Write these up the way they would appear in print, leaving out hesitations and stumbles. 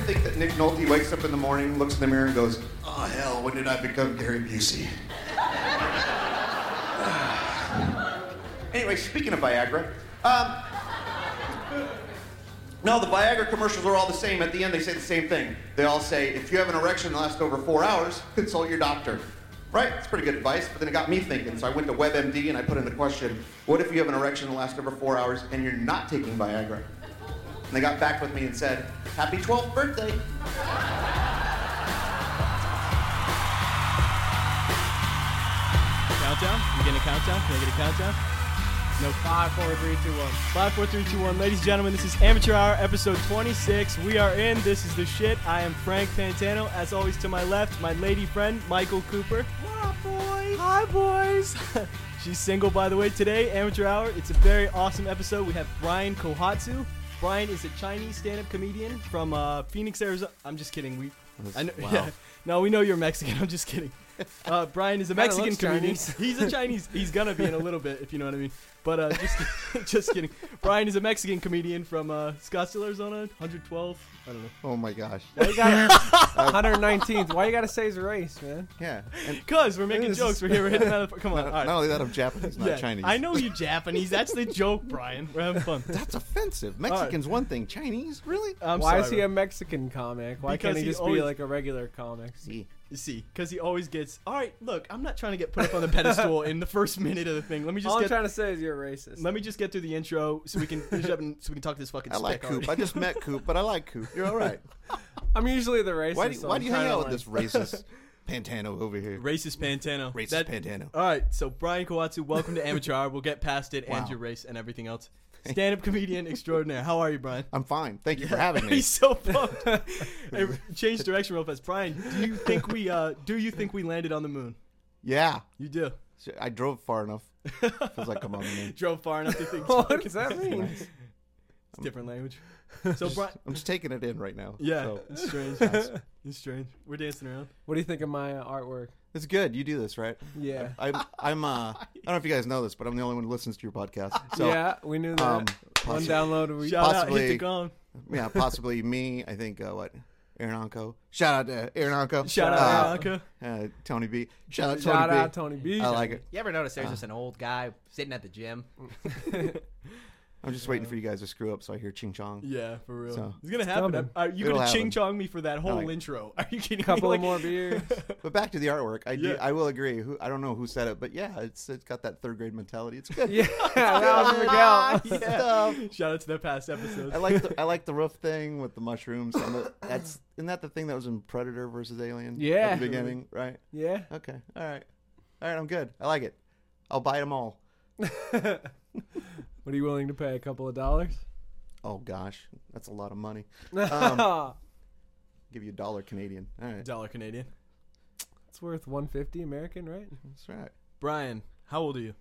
think that Nick Nolte wakes up in the morning, looks in the mirror, and goes, "Oh hell, when did I become Gary Busey?" Anyway, speaking of Viagra, no, the Viagra commercials are all the same. At the end, they say the same thing. They all say, if you have an erection that lasts over 4 hours, consult your doctor. Right? It's pretty good advice, but then it got me thinking. So I went to WebMD and I put in the question, what if you have an erection that lasts over 4 hours and you're not taking Viagra? And they got back with me and said, happy 12th birthday. Countdown? You getting a countdown? Can I get a countdown? No. 5, 4, 3, 2, 1. 5, 4, 3, 2, 1. Ladies and gentlemen, this is Amateur Hour, episode 26. We are in. This is the shit. I am Frank Pantano. As always, to my left, my lady friend, Michael Cooper. What up, boys? Hi, boys. She's single, by the way. Today, Amateur Hour. It's a very awesome episode. We have Brian Kohatsu. Brian is a Chinese stand-up comedian from Phoenix, Arizona. I'm just kidding. I know, wow. Yeah. No, we know you're Mexican. I'm just kidding. Brian is a Mexican looks comedian. Chinese. He's a Chinese. He's gonna be in a little bit, if you know what I mean. But just kidding. Brian is a Mexican comedian from Scottsdale, Arizona. 112. I don't know. Oh my gosh. Why you got 119th. Why you gotta say his race, man? Yeah. And Cause we're making jokes. We're here. We're hitting out of. Come on. not, All right. not only that, I'm Japanese, not Yeah, Chinese. I know you're Japanese. That's the joke, Brian. We're having fun. That's offensive. Mexican's one thing. Chinese? Really? I'm Why sorry, is he bro. a Mexican comic? Why Because can't he he just always- be like a regular comic? See. You see, because he always gets. All right, look, I'm not trying to get put up on the pedestal in the first minute of the thing. Let me just All I'm get. trying to say is you're racist. Let me just get through the intro so we can finish up and so we can talk this fucking. I like stick Coop. already. I just met Coop, but I like Coop. You're all right. I'm usually the racist. Why do so why I'm do you trying hang to, out with like- this racist Pantano over here? Racist Pantano. Racist Pantano. All right, so Brian Kawatsu, welcome to Amateur Hour. We'll get past it and Wow. your race and everything else. Stand-up comedian extraordinaire. How are you, Brian? I'm fine. Thank you for having me. He's so pumped. Hey, change direction real fast. Brian, do you think we landed on the moon? Yeah. You do. I drove far enough. Feels like I'm on the moon. Drove far enough to think. What does that mean? It's different language. So Brian, I'm just taking it in right now. yeah, So. it's strange. It's strange. We're dancing around. What do you think of my artwork? It's good. You do this, right? Yeah. I don't know if you guys know this, but I'm the only one who listens to your podcast. So, yeah, we knew that. One possi- download a week. Shout out, hit Possibly- the gong. yeah, possibly me. I think, Aaron Anko. Shout out to Aaron Anko. Shout out, Anka. Tony B. Shout out Tony Shout B. out Tony B. I like it. You ever notice there's just an old guy sitting at the gym? I'm just waiting for you guys to screw up so I hear ching chong. Yeah, for real. So- It's gonna coming. happen. Are you It'll gonna happen. ching chong me for that whole like- intro? Are you kidding Couple me? of more beers. But back to the artwork. Yeah. I will agree. I don't know who said it, but yeah, it's got that third grade mentality. It's good. Yeah, that was Miguel. Stuff. Shout out to the past episodes. I like the roof thing with the mushrooms. And isn't that the thing that was in Predator versus Alien? Yeah. At the beginning, right? Yeah. Okay. All right. I'm good. I like it. I'll buy them all. What are you willing to pay? A couple of dollars? Oh gosh, that's a lot of money. It's Give you $1 Canadian. All right. $1 Canadian. worth $150 American, right? That's right. Brian, how old are you?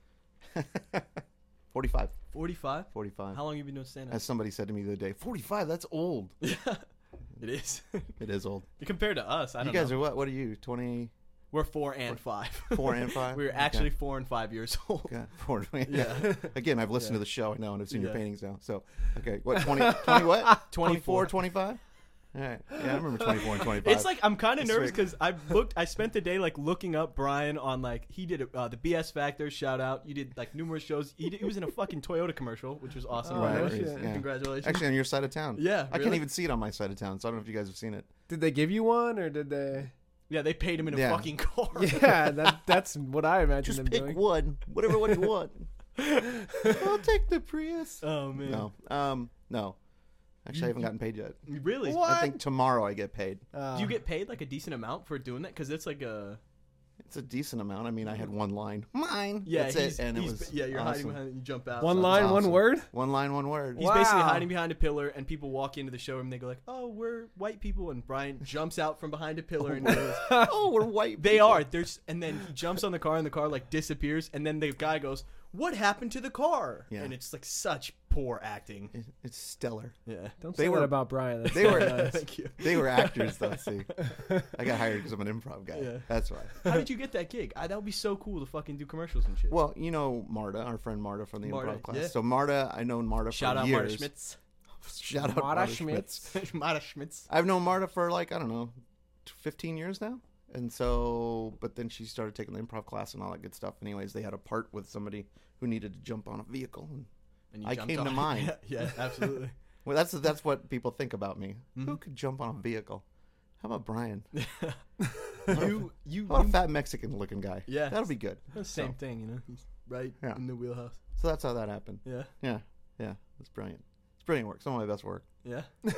45. 45. 45. How long have you been doing stand up? As somebody said to me the other day, 45. That's old. Yeah, it is. It is old. Compared to us, I You don't guys know. are what? What are you? 24 We're 4 and 5. 4 and 5. We're actually 4 and 5 years old. Okay. 4. Yeah. Again, I've listened Yeah. to the show. I know, and I've seen your Yeah. paintings now. So, okay, what 20 what? 24. 25. All right. Yeah, I remember 24 and 25. It's like I'm kind of This nervous week. because I spent the day like looking up Brian on like he did the BS Factor shout out. You did like numerous shows. He was in a fucking Toyota commercial, which was awesome. Oh, by the no way. shit. Yeah. Congratulations. Actually, on your side of town. Yeah, I can't really? even see it on my side of town, so I don't know if you guys have seen it. Did they give you one or did they? Yeah, they paid him in a Yeah. fucking car. Yeah, that's what I imagine Just them pick doing. one, whatever one you want. I'll take the Prius. Oh man. No. Actually, I haven't gotten paid yet. Really? I think tomorrow I get paid. Do you get paid like a decent amount for doing that? Because it's like a It's a decent amount. I mean, I had one line. Mine. yeah. That's it, and it was you're hiding awesome. behind it. You jump out. one So- line, one awesome. word? One line, one word. He's basically Wow. hiding behind a pillar, and people walk into the showroom. And they go like, "Oh, we're white people," and Brian jumps out from behind a pillar and goes, Oh, we're white. "They people. are." And then he jumps on the car, and the car like disappears. And then the guy goes, "What happened to the car?" Yeah. And it's like such poor acting. It's stellar. Yeah. Don't They say were- that about Brian. That's they so were- nice. Thank you. They were actors, though. See, I got hired because I'm an improv guy. Yeah. That's why. How did you get that gig? That would be so cool to fucking do commercials and shit. Well, you know Marta, our friend Marta from the Marta, improv class. yeah. So Marta, I known Marta Shout for out years. Marta Schmitz. Shout out Marta Marta Schmitz. Schmitz. Marta Schmitz. I've known Marta for like, I don't know, 15 years now. And so, but then she started taking the improv class and all that good stuff. Anyways, they had a part with somebody who needed to jump on a vehicle. And You I jumped came to on. mind. Yeah, absolutely. Well, that's what people think about me. Who could jump on a vehicle? How about Brian? you How about a fat Mexican-looking guy? Yeah. That'll be good. same So- thing, you know. He's right Yeah. in the wheelhouse. So that's how that happened. Yeah. Yeah. It's brilliant. It's brilliant work. Some of my best work Yeah.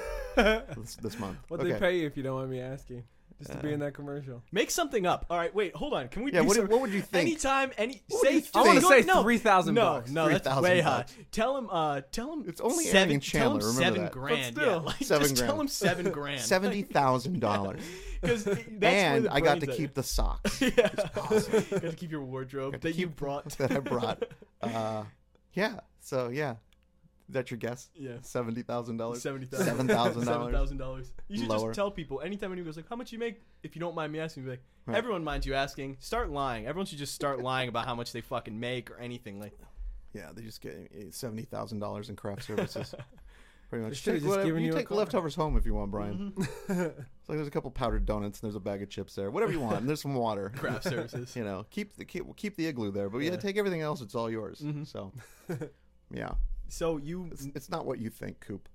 this month. What they pay you if you don't mind me asking? Just to be in that commercial. Make something up. All right, wait, hold on. Can we Yeah, do what would you think? Anytime, What would you say think? I want to Go- say no, $3,000. No, that's 3,000 way high. bucks. Tell him. It's only seven, Aaron and Chandler, Tell him remember $7 that. grand. But still, yeah, like, $7 just tell grand. him $7 grand. $70,000. Because And I got to keep the socks Yeah. Got to keep your wardrobe Got to that you keep- brought. that I brought. Yeah. So yeah, is that your guess? Yeah. $70,000. $70,000. $7,000. $7,000. You should Lower. just tell people anytime anyone goes like, "How much you make?" If you don't mind me asking, be like, Right. "Everyone minds you asking." Start lying. Everyone should just start lying about how much they fucking make or anything. Like, Yeah, they just get $70,000 in craft services. Pretty much. They should've Take just whatever- given you you a take car. leftovers home if you want, Brian. It's like there's a couple powdered donuts and there's a bag of chips there. Whatever you want. And there's some water. craft services. You know, keep the igloo there, but yeah, Yeah. take everything else. It's all yours. So, yeah, So you it's not what you think, Coop.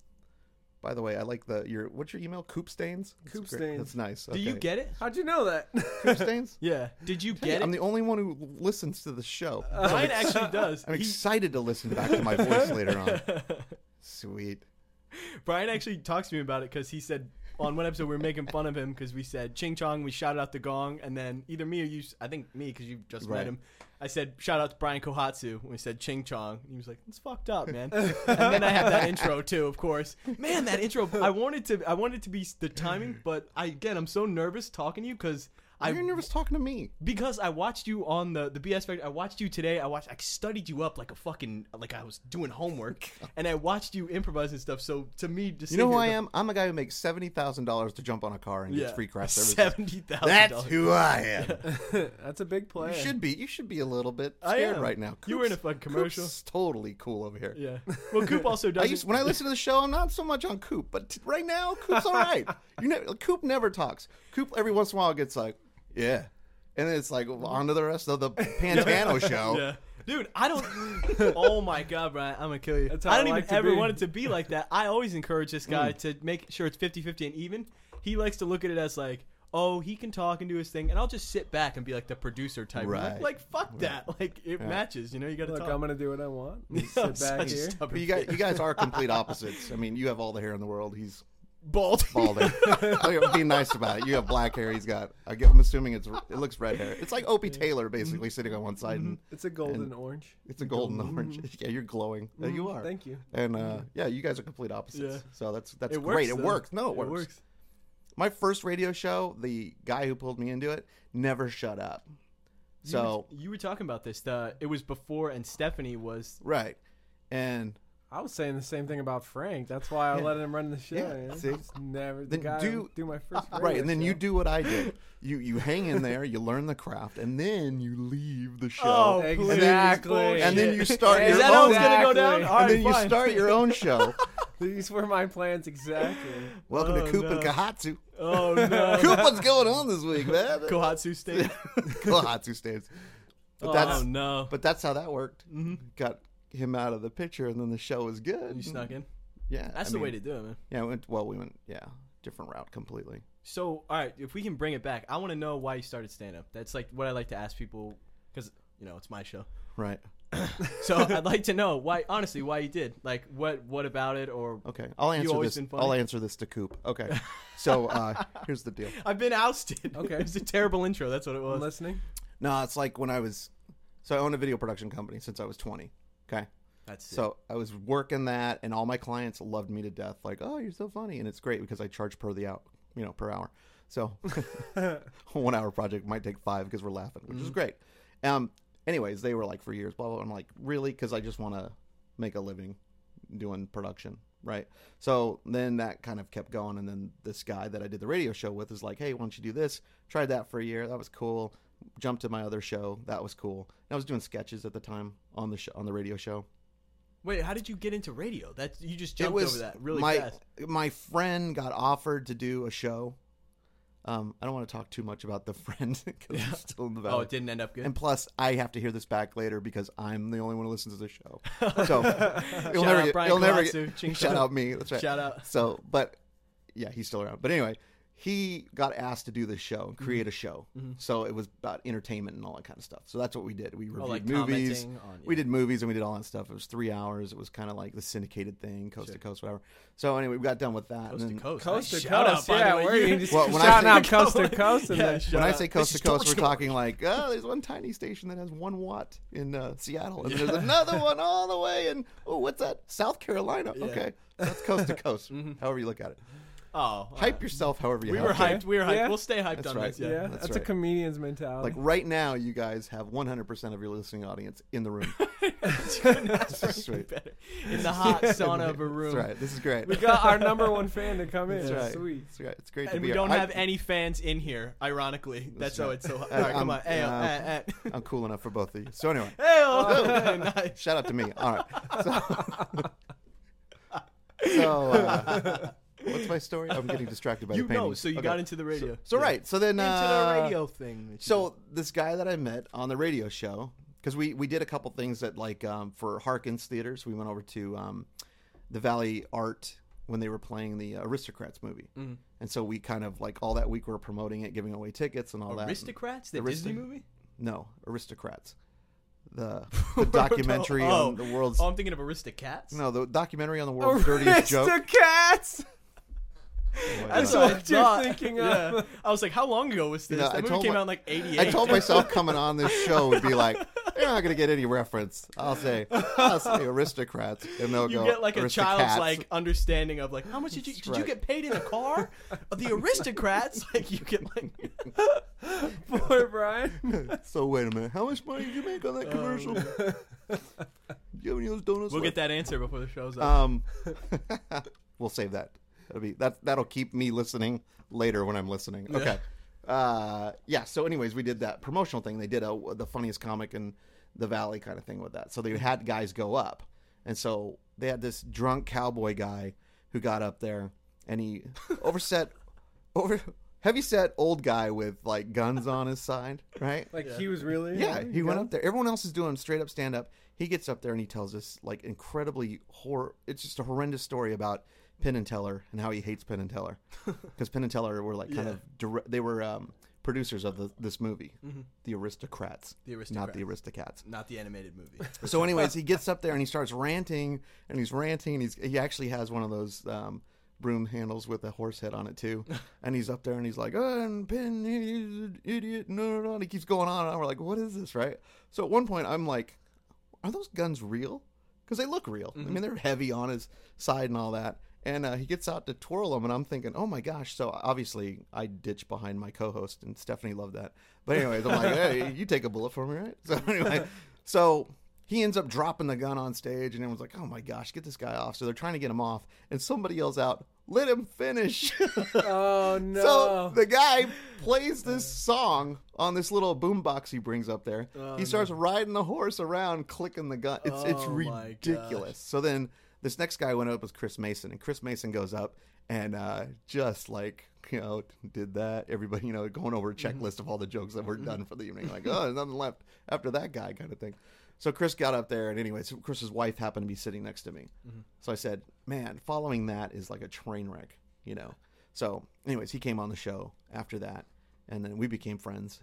By the way, I like what's your email? Coop Stains. That's Coop great. Stains. That's nice. do you Okay. get it? How'd you know that? Coop Stains? Yeah. Did you Hey, get I'm it? the only one who listens to the show. Brian actually does. I'm He- excited to listen back to my voice later on. Sweet. Brian actually talks to me about it because he said on one episode we were making fun of him because we said Ching Chong, we shouted out the gong, and then either me or you, I think me because you just Right. met him, I said shout out to Brian Kohatsu when we said Ching Chong. He was like, it's fucked up, man. And then I had that intro too, of course. Man, that intro, I wanted to be the timing, but I'm so nervous talking to you because You're nervous talking to me. because I watched you on the BS Factor. I watched you today. I studied you up like I was doing homework, and I watched you improvise and stuff. So to me, just You know who I am? I'm a guy who makes $70,000 to jump on a car and gets free craft services. $70,000. That's who I am. That's a big play. You should be a little bit I scared am. right now. You were in a Coop's- fucking commercial. Coop's totally cool over here. Yeah. Well, Coop also does. When I listen to the show, I'm not so much on Coop, but right now, Coop's all right. Coop never talks. Coop every once in a while gets like, yeah. And then it's like on to the rest of the Pantano show. Yeah. Dude, I don't. Oh my God, Brian, I'm gonna kill you. That's how I don't I even like to ever be. want it to be like that. I always encourage this guy to make sure it's 50-50 and even. He likes to look at it as like, oh, he can talk and do his thing, and I'll just sit back and be like the producer type. Right. Like fuck that. Like it matches. You know, you got to Look, talk. I'm gonna do what I want. I'm Sit back such a here. stubborn But you guys are complete opposites. I mean, you have all the hair in the world. He's bald. balding. Be nice about it. You have black hair. He's got. I'm assuming it looks red hair. It's like Opie Taylor basically sitting on one side, and It's a golden orange. it's a golden orange. Yeah, you're glowing. Yeah, you are. Thank you. And yeah, you guys are complete opposites. Yeah. So that's It great. works, It though. works. No, it It works. works. My first radio show, the guy who pulled me into it never shut up. So you were talking about this. It was before, and Stephanie was. right, and I was saying the same thing about Frank. That's why I let him run the show. Yeah, you know? see? Just never the Then guy do- do my first right, and then radio you show. do what I did. You hang in there, you learn the craft, and then you leave the show. Oh, Exactly. And then you start Is your that how own. it's gonna go down? Exactly. All right, And then you fine. start your own show. These were my plans exactly. Welcome to Oh, Coop no. and Kahatsu. Oh no. Coop, what's going on this week, man? Kohatsu state. Kahatsu stands. But Oh that's no. but that's how that worked. Got him out of the picture, and then the show was good. You snuck in. Yeah, That's I the mean, way to do it, man. Yeah, we went different route completely. So, all right, if we can bring it back, I want to know why you started stand up. That's like what I like to ask people because it's my show. Right. So I'd like to know why, honestly, why you did. Like, what about it? Or Okay, I'll answer always this. been funny? I'll answer this to Coop. Okay, so here's the deal. I've been ousted. Okay. It was a terrible intro. That's what it I'm was. listening. No, it's like when I own a video production company since I was 20. Okay. That's it. So I was working that, and all my clients loved me to death. Like, oh, you're so funny, and it's great because I charge per hour. So, 1 hour project might take 5 because we're laughing, which is great. Anyways, they were like for years, blah blah. I'm like, really? Because I just want to make a living doing production, right? So then that kind of kept going, and then this guy that I did the radio show with is like, hey, why don't you do this? Tried that for a year. That was cool. Jumped to my other show. That was cool. And I was doing sketches at the time on the radio show. Wait, how did you get into radio? You just It jumped was over that really my fast. my friend got offered to do a show. I don't want to talk too much about the friend because I'm still in the valley. Oh, it didn't end up good. And plus, I have to hear this back later because I'm the only one who listens to the show. So you'll Shout never out get, Brian you'll never Kalatsu. get, Ching shout chong. out me. That's right. Shout out. So, but yeah, he's still around. But anyway, he got asked to do this show, create a show. So it was about entertainment and all that kind of stuff. So that's what we did. We reviewed like movies. commenting on- We did movies and we did all that stuff. It was 3 hours. It was kind of like the syndicated thing, coast to coast, whatever. So anyway, we got done with that. Coast and to then, coast. Coast Nice to shout coast, out, by yeah. the way. Where are you You- Well, when I shouting say- out coast to coast? And Yeah, then, shout when I out. say coast This to coast, is we're talking like, oh, there's one tiny station that has 1 watt in Seattle, and there's another one all the way in, oh, what's that? South Carolina. Yeah. Okay, that's coast to coast. However you look at it, Oh, hype yourself however you We have were to. hyped. We were hyped. Yeah. We'll stay hyped That's on right. this. yeah, Yeah. That's that's a right. comedian's mentality. Like right now, you guys have 100% of your listening audience in the room. That's Sweet. better. In the hot sauna of a room. That's right. This is great. we got our number 1 fan to come in. That's right. Sweet. It's great. It's great to And be we here. don't I- have any fans in here, ironically. That's how right. it's so hot. All right, come on. Hey, I'm cool enough for both of you. So anyway, hey, nice. shout out to me. All right. So what's my story? I'm getting distracted by You the painting. know, so you Okay. got into the radio. So right. So then Into the radio thing. that you So this guy that I met on the radio show, because we did a couple things that like for Harkins Theaters, we went over to the Valley Art when they were playing the Aristocrats movie, and so we kind of like all that week we were promoting it, giving away tickets and all that. Aristocrats, the Aristo- Disney movie. No, Aristocrats, the documentary Oh. on the world's. Oh, I'm thinking of Aristocats. No, the documentary on the world's dirtiest joke. Aristocats! Oh my That's God. what you're I thought. thinking of. Yeah. I was like, how long ago was this? You know, that I movie told came my- out in like '88. I told myself coming on this show would be like, they're not going to get any reference. I'll say aristocrats, and they'll you go get like a child's Aristocats. like understanding of like how much did you That's you right. get paid in a car? The Aristocrats, like you get like Poor Brian. So wait a minute, how much money did you make on that commercial? Do you have any of those donuts? we'll left? get that answer before the show's up. We'll save that. That'll keep me listening later when I'm listening. Okay. Yeah. So, anyways, we did that promotional thing. They did the funniest comic in the Valley kind of thing with that. So they had guys go up, and so they had this drunk cowboy guy who got up there, and he heavyset old guy with like guns on his side, right? Like he was really. Yeah, he went up there. Everyone else is doing straight up stand up. He gets up there and he tells this like incredibly it's just a horrendous story about Penn and Teller and how he hates Penn and Teller because Penn and Teller were like kind of they were producers of this movie, The Aristocrats, not the Aristocats. Not the animated movie. So, anyways, he gets up there and he starts ranting and he's ranting. And he actually has one of those broom handles with a horse head on it too. And he's up there and he's like, "Oh, and Penn, he's an idiot." No. And he keeps going on. And we're like, "What is this?" Right? So at one point, I'm like, "Are those guns real?" Because they look real. I mean, they're heavy on his side and all that. And he gets out to twirl them, and I'm thinking, oh, my gosh. So, obviously, I ditch behind my co-host, and Stephanie loved that. But anyways, I'm like, hey, you take a bullet for me, right? So, anyway, he ends up dropping the gun on stage, and everyone's like, oh, my gosh, get this guy off. So, they're trying to get him off, and somebody yells out, let him finish. Oh, no. So, the guy plays this song on this little boombox he brings up there. He starts riding the horse around, clicking the gun. It's Oh, my ridiculous. So, then this next guy went up with Chris Mason, and Chris Mason goes up and just like, did that. Everybody, going over a checklist of all the jokes that were done for the evening. Like, oh, there's nothing left after that guy kind of thing. So Chris got up there, and anyways, Chris's wife happened to be sitting next to me. So I said, man, following that is like a train wreck, So anyways, he came on the show after that, and then we became friends.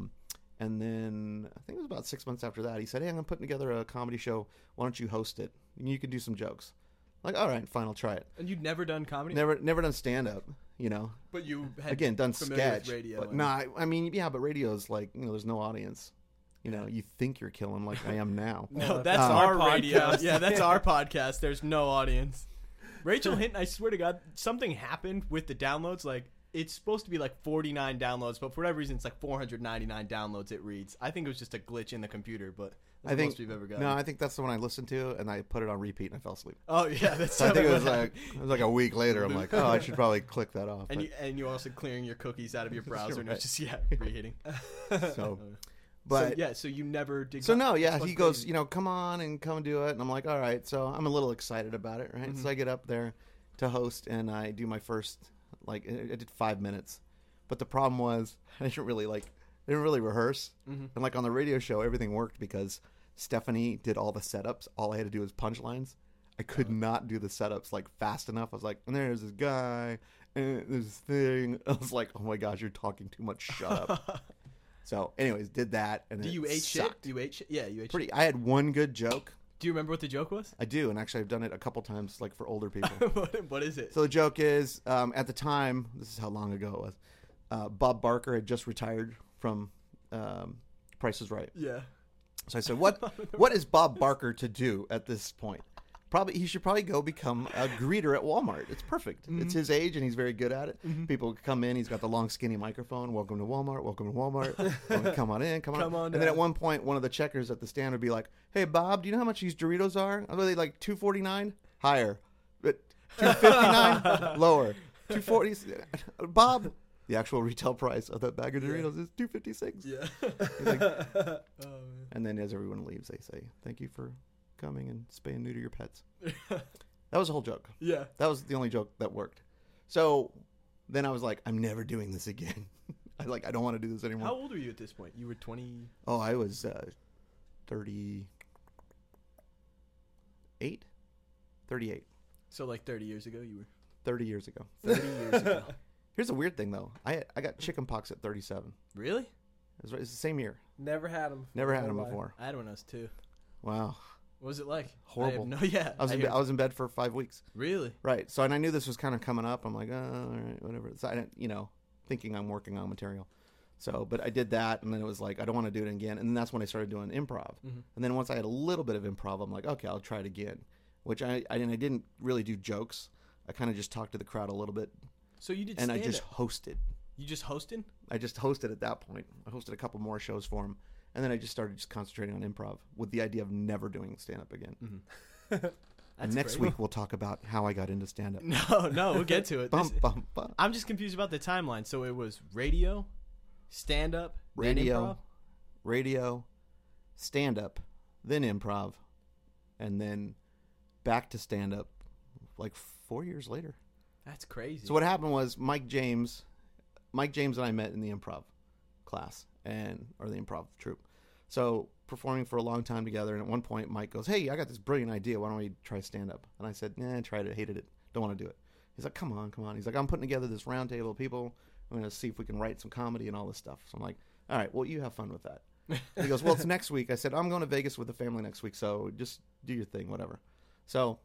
And then I think it was about 6 months after that, he said, hey, I'm putting together a comedy show. Why don't you host it? You can do some jokes. Like, all right, fine, I'll try it. And you'd never done comedy? Never done stand-up, But you had Again, done familiar with sketch. radio. But and- no, I mean, yeah, but radio's like, there's no audience. You think you're killing like I am now. No, that's our our radio. podcast. Yeah, that's our podcast. There's no audience. Rachel Hinton, I swear to God, something happened with the downloads. Like, it's supposed to be like 49 downloads, but for whatever reason, it's like 499 downloads it reads. I think it was just a glitch in the computer, but that's I the think most we've ever gotten. no, I think that's the one I listened to, and I put it on repeat, and I fell asleep. Oh, yeah, that's So I think totally it was like a week later. I'm like, oh, I should probably click that off. And But- you're also clearing your cookies out of your browser, and it's just, reheating. so, But so you never did. So no, yeah, That's he fucking goes, crazy. you know, come on and come do it, and I'm like, all right. So I'm a little excited about it, right? So I get up there to host, and I do my first, like, I did 5 minutes, but the problem was I didn't really rehearse, and like on the radio show, everything worked because Stephanie did all the setups. All I had to do was punchlines. I could not do the setups like fast enough. I was like, and there's this guy, and this thing. I was like, oh my gosh, you're talking too much. Shut up. So, anyways, did that, and Do then you it ate shit? sucked. You ate shit? Yeah, you ate Pretty. I had one good joke. Do you remember what the joke was? I do, and actually, I've done it a couple times, like for older people. What is it? So the joke is, at the time, this is how long ago it was. Bob Barker had just retired from Price is Right. Yeah. So I said, "What is Bob Barker to do at this point? He should probably go become a greeter at Walmart. It's perfect. It's his age, and he's very good at it. People come in. He's got the long, skinny microphone. Welcome to Walmart. Welcome to Walmart. Come on in. Come on. Come on And then down. at one point, one of the checkers at the stand would be like, "Hey, Bob, do you know how much these Doritos are? Are they like $2.49? Higher, but $2.59 lower. $2.40. Bob." The actual retail price of that bag of Doritos is $2.56. Yeah. He's like, Oh, man. and then as everyone leaves, they say, "Thank you for coming and spay and neuter your pets." That was the whole joke. Yeah. That was the only joke that worked. So then I was like, I'm never doing this again. I don't want to do this anymore. How old were you at this point? You were 20. Oh, I was 38. So like 30 years ago, you were 30 years ago. 30 years ago. Here's the weird thing, though. I got chicken pox at 37. Really? It's the same year. Never had them. Never had them before. I had one when I was 2. Wow. What was it like? Horrible. I have no, yeah. I was in bed for 5 weeks. Really? Right. So, and I knew this was kind of coming up. I'm like, all right, whatever. So I didn't, thinking I'm working on material. So, but I did that, and then it was like, I don't want to do it again. And then that's when I started doing improv. And then once I had a little bit of improv, I'm like, okay, I'll try it again. Which I didn't really do jokes. I kind of just talked to the crowd a little bit, So you did and I stand-up. just hosted. You just hosted? I just hosted at that point. I hosted a couple more shows for him, and then I just started concentrating on improv with the idea of never doing stand-up again. And next great. week we'll talk about how I got into stand-up. No, we'll get to it. Bum, bum, bum. I'm just confused about the timeline. So it was radio, stand-up, then improv? radio, stand-up, then improv, and then back to stand-up like 4 years later. That's crazy. So what happened was Mike James and I met in the improv class or the improv troupe. So performing for a long time together, and at one point Mike goes, "Hey, I got this brilliant idea. Why don't we try stand-up?" And I said, "Nah, I tried it, hated it, don't want to do it." He's like, come on. He's like, "I'm putting together this round table of people. I'm going to see if we can write some comedy and all this stuff." So I'm like, "All right, well, you have fun with that." And he goes, "Well, it's next week." I said, "I'm going to Vegas with the family next week, so just do your thing, whatever." So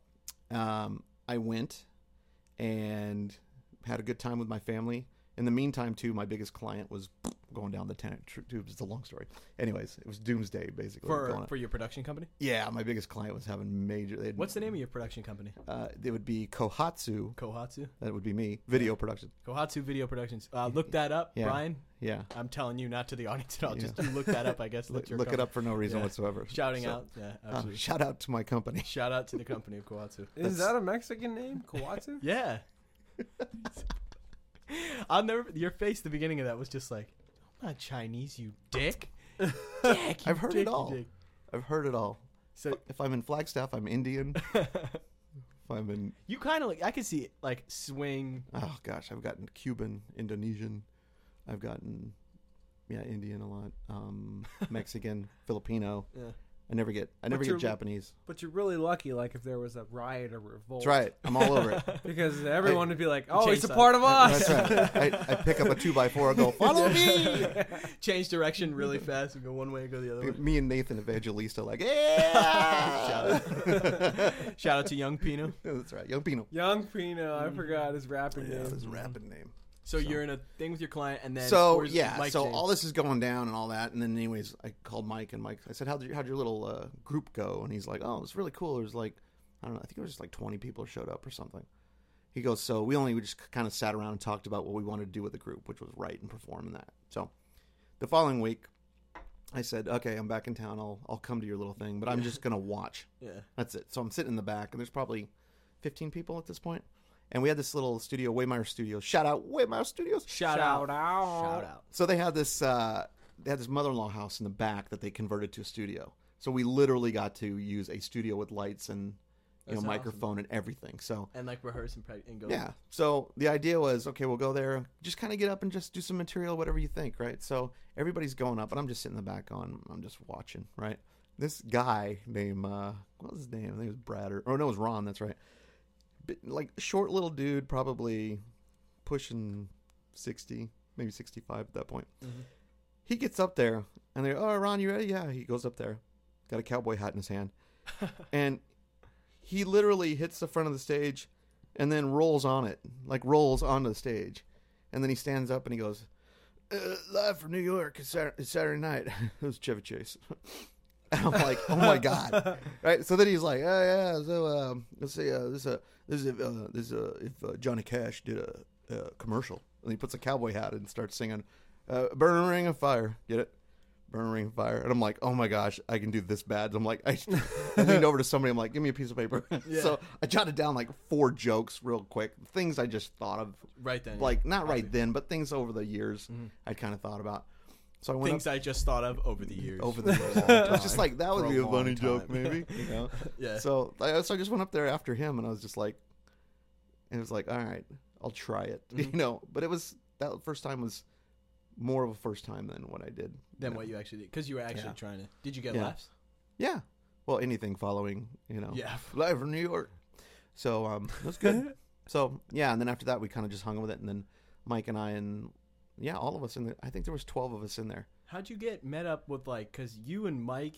I went and had a good time with my family. In the meantime, too, my biggest client was going down the tubes. It's a long story. Anyways, it was doomsday, basically. For your production company? Yeah, my biggest client was having major... What's the name of your production company? It would be Kohatsu. Kohatsu? That would be me. Video production. Kohatsu Video Productions. Look that up, Yeah. Brian. Yeah. I'm telling you, not to the audience at all. Yeah. Just you look that up, I guess. Look it up for no reason Yeah. whatsoever. Shouting So, out. Yeah, absolutely. shout out to my company. Shout out to the company of Kohatsu. Is that a Mexican name? Kawatsu? Yeah. Your face at the beginning of that was just like, "I'm not Chinese, you dick." Dick, I've heard dick, it all. you dick. I've heard it all. So If I'm in Flagstaff, I'm Indian. If I'm in... you kind of I can see it, like swing. Oh, gosh. I've gotten Cuban, Indonesian. I've gotten, Indian a lot. Mexican, Filipino. Yeah. I never get you're- Japanese. But you're really lucky, like, if there was a riot or revolt. That's right. I'm all over it. Because everyone would be like, oh, he's a Chainsaw. part of us. That's right. I pick up a 2x4 and go, follow me. Change direction really fast and go one way and go the other way. Me and Nathan Evangelista like, yeah. Shout out to Young Pino. That's right. Young Pino. Young Pino, I forgot his rapping Yeah, name. his rapping name. So you're in a thing with your client, and then So where's yeah, Mike so James? all this is going down and all that, and then anyways, I called Mike, and I said, how'd your little group go? And he's like, oh, it's really cool. There's like, I don't know, I think it was just like 20 people showed up or something. He goes, so we just kind of sat around and talked about what we wanted to do with the group, which was write and perform and that. So the following week, I said, okay, I'm back in town. I'll come to your little thing, but I'm just gonna watch. Yeah. That's it. So I'm sitting in the back, and there's probably 15 people at this point. And we had this little studio, Waymire Studios. Shout out, Waymire Studios. Shout out. out. Shout out. So they had this they had this mother-in-law house in the back that they converted to a studio. So we literally got to use a studio with lights and That's awesome. microphone and everything. So And like rehearse and go. yeah. So the idea was, okay, we'll go there, just kind of get up and just do some material, whatever you think, right? So everybody's going up, and I'm just sitting in the back I'm just watching, right? This guy named, what was his name? I think it was Brad no, it was Ron, that's right. Like, short little dude, probably pushing 60, maybe 65 at that point. Mm-hmm. He gets up there, and they're, oh, Ron, you ready? Yeah, he goes up there, got a cowboy hat in his hand, and he literally hits the front of the stage and then rolls on it, like rolls onto the stage. And then he stands up and he goes, live from New York, it's Saturday night. It was Chevy Chase. And I'm like, oh my God. Right? So then he's like, oh yeah, so let's see, this is if Johnny Cash did a commercial. And he puts a cowboy hat and starts singing, Burn a Ring of Fire. Get it? Burn a Ring of Fire. And I'm like, oh my gosh, I can do this bad. I'm like, I leaned over to somebody. I'm like, give me a piece of paper. Yeah. So I jotted down like 4 jokes real quick. Things I just thought of. Right then. Like, not right then, but things over the years I'd kind of thought about. So I went Things I just thought of over the years. over the years. It was just like, that would For a be a long funny time. joke, maybe. You know? Yeah. So I just went up there after him, and I was just like, it was like, all right, I'll try it. You know, but that first time was more of a first time than what I did. Than what you actually did. Because you were actually Yeah. trying to. Did you get Yeah. laughs? Yeah. Well, anything following, Yeah. live from New York. So it was good. So yeah, and then after that we kind of just hung with it, and then Mike and I all of us in there. I think there was 12 of us in there. How'd you get met up with, like, because you and Mike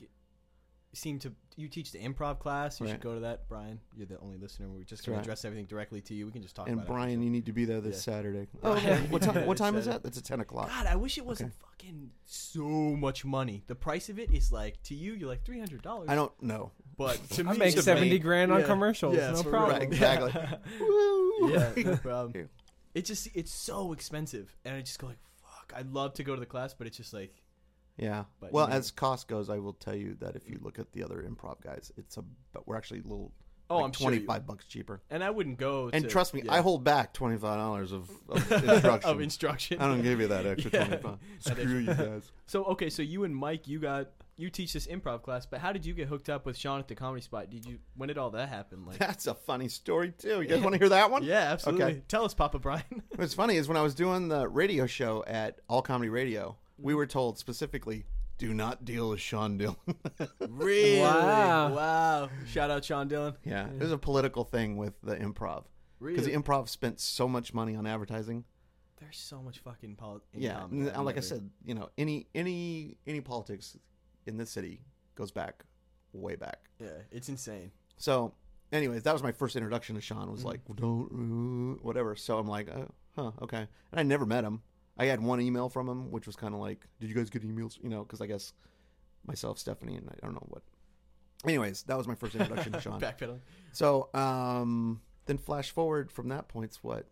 you teach the improv class. You should Right. go to that, Brian. You're the only listener. We're just That's going right. to address everything directly to you. We can just talk And about Brian, you need to be there this Yeah. Saturday. Brian, Oh, okay. What yeah, time? What it's time is Saturday. that? That's at 10 o'clock. God, I wish it wasn't fucking so much money. The price of it is like, to you, you're like $300. I don't know. But to me, I make to 70 me- grand on Yeah. commercials. Yeah, no for problem. Right, exactly. Woo! Yeah, no problem. Here. It's so expensive, and I just go like, fuck. I'd love to go to the class, but it's just like, Yeah. But Well, you know- as cost goes, I will tell you that if you look at the other improv guys, but we're actually a little. Oh, like I'm sure you- $25 cheaper. and I wouldn't go. And to, trust me, yeah, I hold back $25 of instruction. of instruction. I don't give you that extra Yeah. 25. That Screw you guys. So okay, so you and Mike, you teach this improv class, but how did you get hooked up with Sean at the Comedy Spot? When did all that happen? Like, That's a funny story too. You guys want to hear that one? yeah, absolutely. Okay. Tell us, Papa Brian. What's funny is when I was doing the radio show at All Comedy Radio, we were told specifically, do not deal with Sean Dillon. Really? Wow. Wow. Shout out Sean Dillon. Yeah, there's a political thing with the improv. Because the improv spent so much money on advertising. There's so much fucking Yeah, and like I said, any politics in this city goes back, way back. Yeah, it's insane. So, anyways, that was my first introduction to Sean. Was like, don't, whatever. So I'm like, okay. And I never met him. I had one email from him, which was kind of like, did you guys get emails? Because I guess myself, Stephanie, and I don't know what. Anyways, that was my first introduction to Sean. Backpedaling. So, then flash forward from that point, what,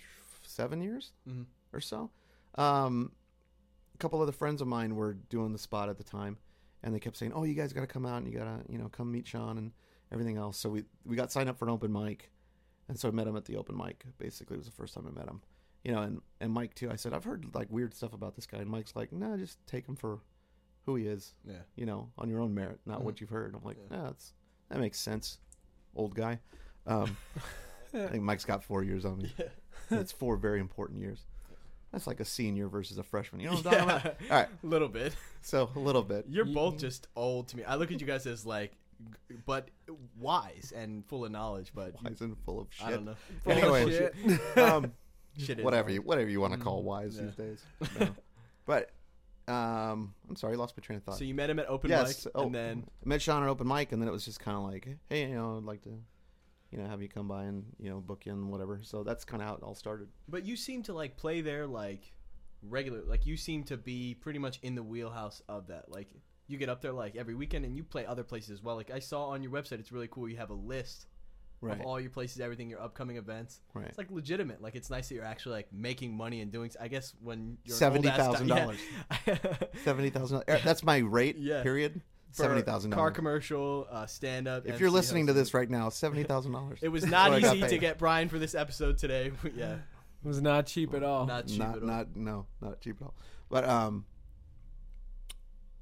7 years or so? A couple other friends of mine were doing the spot at the time, and they kept saying, "Oh, you guys got to come out and you got to, come meet Sean and everything else." So we got signed up for an open mic, and so I met him at the open mic. Basically, it was the first time I met him. And Mike too. I said, "I've heard like weird stuff about this guy," and Mike's like, "No, just take him for who he is. Yeah. On your own merit, not what you've heard." I'm like, that makes sense, old guy. I think Mike's got 4 years on me. It's 4 very important years. That's like a senior versus a freshman. You know what I'm talking about? All right. A little bit. So, a little bit. You're both just old to me. I look at you guys as like, but wise and full of knowledge, but Wise and full of shit. I don't know. Anyway, Shit. Shit is whatever hard. you want to call wise Yeah. these days. No. But I'm sorry, I lost my train of thought. So you met him at open Yes. mic, Oh, and then I met Sean at open mic, and then it was just kind of like, hey, I'd like to, have you come by and book you and whatever. So that's kind of how it all started. but you seem to like play there like regular, like you seem to be pretty much in the wheelhouse of that. Like you get up there like every weekend, and you play other places as well. Like I saw on your website, it's really cool. You have a list Right. of all your places, everything, your upcoming events. Right. It's like legitimate. Like it's nice that you're actually like making money and doing. I guess when you're an old-ass $70,000. Yeah. $70,000. That's my rate. Yeah. Period. For $70,000. car commercial, stand up. If you're listening to this right now, $70,000. it was That's not what I got easy to paid. get Brian for this episode today. Yeah, It was not cheap at all. not cheap at all. Not cheap at all. But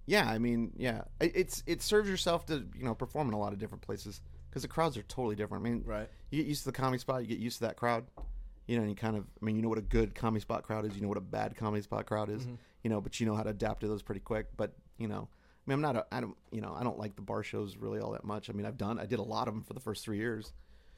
yeah, I mean, yeah, it serves yourself to perform in a lot of different places because the crowds are totally different. I mean, Right. You get used to the comedy spot, you get used to that crowd, and you kind of, I mean, you know what a good comedy spot crowd is, you know what a bad comedy spot crowd is, but you know how to adapt to those pretty quick. But I mean, I don't like the bar shows really all that much. I mean, I did a lot of them for the first 3 years,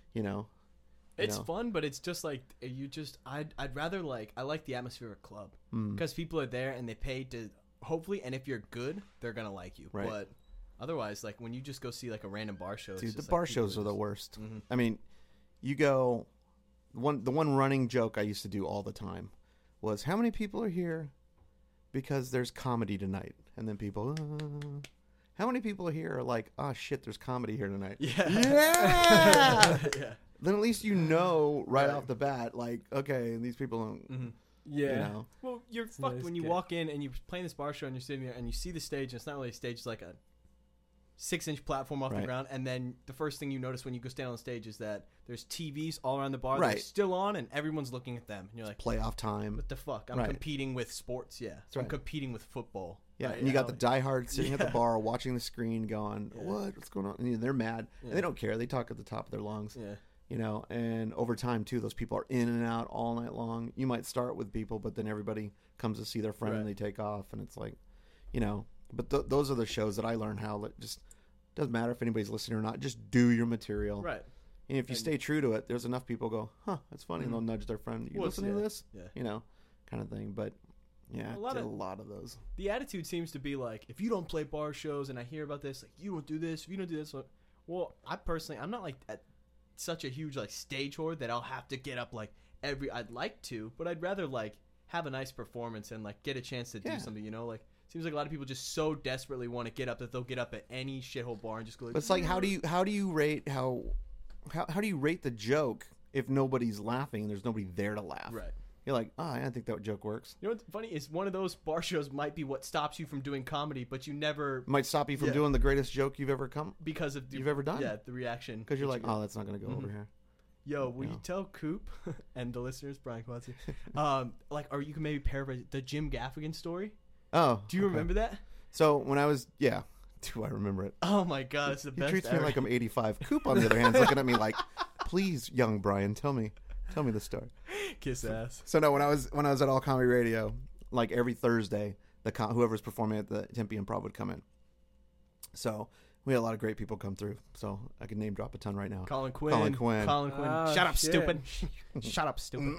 It's fun, but it's just like I'd rather I like the atmosphere of a club because people are there and they pay to hopefully, and if you're good, they're gonna like you. Right. But otherwise, like when you just go see like a random bar show, it's Dude, the just, bar like, people shows are the worst. Mhm. I mean, you go the one running joke I used to do all the time was how many people are here because there's comedy tonight, and then people. How many people here are like, oh shit, there's comedy here tonight? Yeah. Yeah. Yeah. Then at least right off the bat, like, okay, these people don't. Mhm. Yeah. Well, you're a fucked nice when you get. walk in and you're playing this bar show and you're sitting there and you see the stage and it's not really a stage, it's like a 6-inch platform off the Right. ground, and then the first thing you notice when you go stand on the stage is that there's TVs all around the bar. Right. They're still on and everyone's looking at them. And you're like, Playoff time. what the fuck? I'm Right. competing with sports, yeah. I'm right. competing with football. Yeah, right? and you got the How- diehards sitting at the Yeah. bar watching the screen going, what's going on? And they're mad. Yeah. And they don't care. They talk at the top of their lungs. Yeah. And over time too, those people are in and out all night long. You might start with people, but then everybody comes to see their friend and Right. they take off, and it's like, but those are the shows that I learned how that just doesn't matter if anybody's listening or not. Just do your material, Right. and if you stay true to it, there's enough people go, huh, that's funny, and they'll nudge their friend. You Well, listening to this? Yeah. Kind of thing. But yeah, A lot did of- a lot of those. The attitude seems to be like, if you don't play bar shows and I hear about this, like, you don't do this, if you don't do this. Well, I personally, I'm not like at such a huge like stage whore that I'll have to get up like I'd like to, but I'd rather like have a nice performance and like get a chance to do Yeah. something, like seems like a lot of people just so desperately want to get up that they'll get up at any shithole bar and just go like, But it's like, how do you rate how do you rate the joke if nobody's laughing and there's nobody there to laugh? Right. You're like, oh, I think that joke works. You know what's funny is one of those bar shows might be what stops you from doing comedy, but you never Might stop you from Yeah. doing the greatest joke you've ever come because of the, you've ever done. Yeah, the reaction. Because you're that like, you get. oh, that's not going to go over here. Yo, will Yeah. you tell Coop and the listeners, Brian Quatsi, or you can maybe paraphrase the Jim Gaffigan story? Oh, Do you okay. remember that? So when I was, do I remember it? Oh my god, it's the He best treats ever. me like I'm 85. Coop, on the other hand, is looking at me like, please, young Brian, tell me the story. Kiss ass. So no, when I was at All Comedy Radio, like every Thursday, whoever's performing at the Tempe Improv would come in. So we had a lot of great people come through. So I could name drop a ton right now. Colin Quinn. Oh, Shut up, shit. stupid. Shut up, stupid.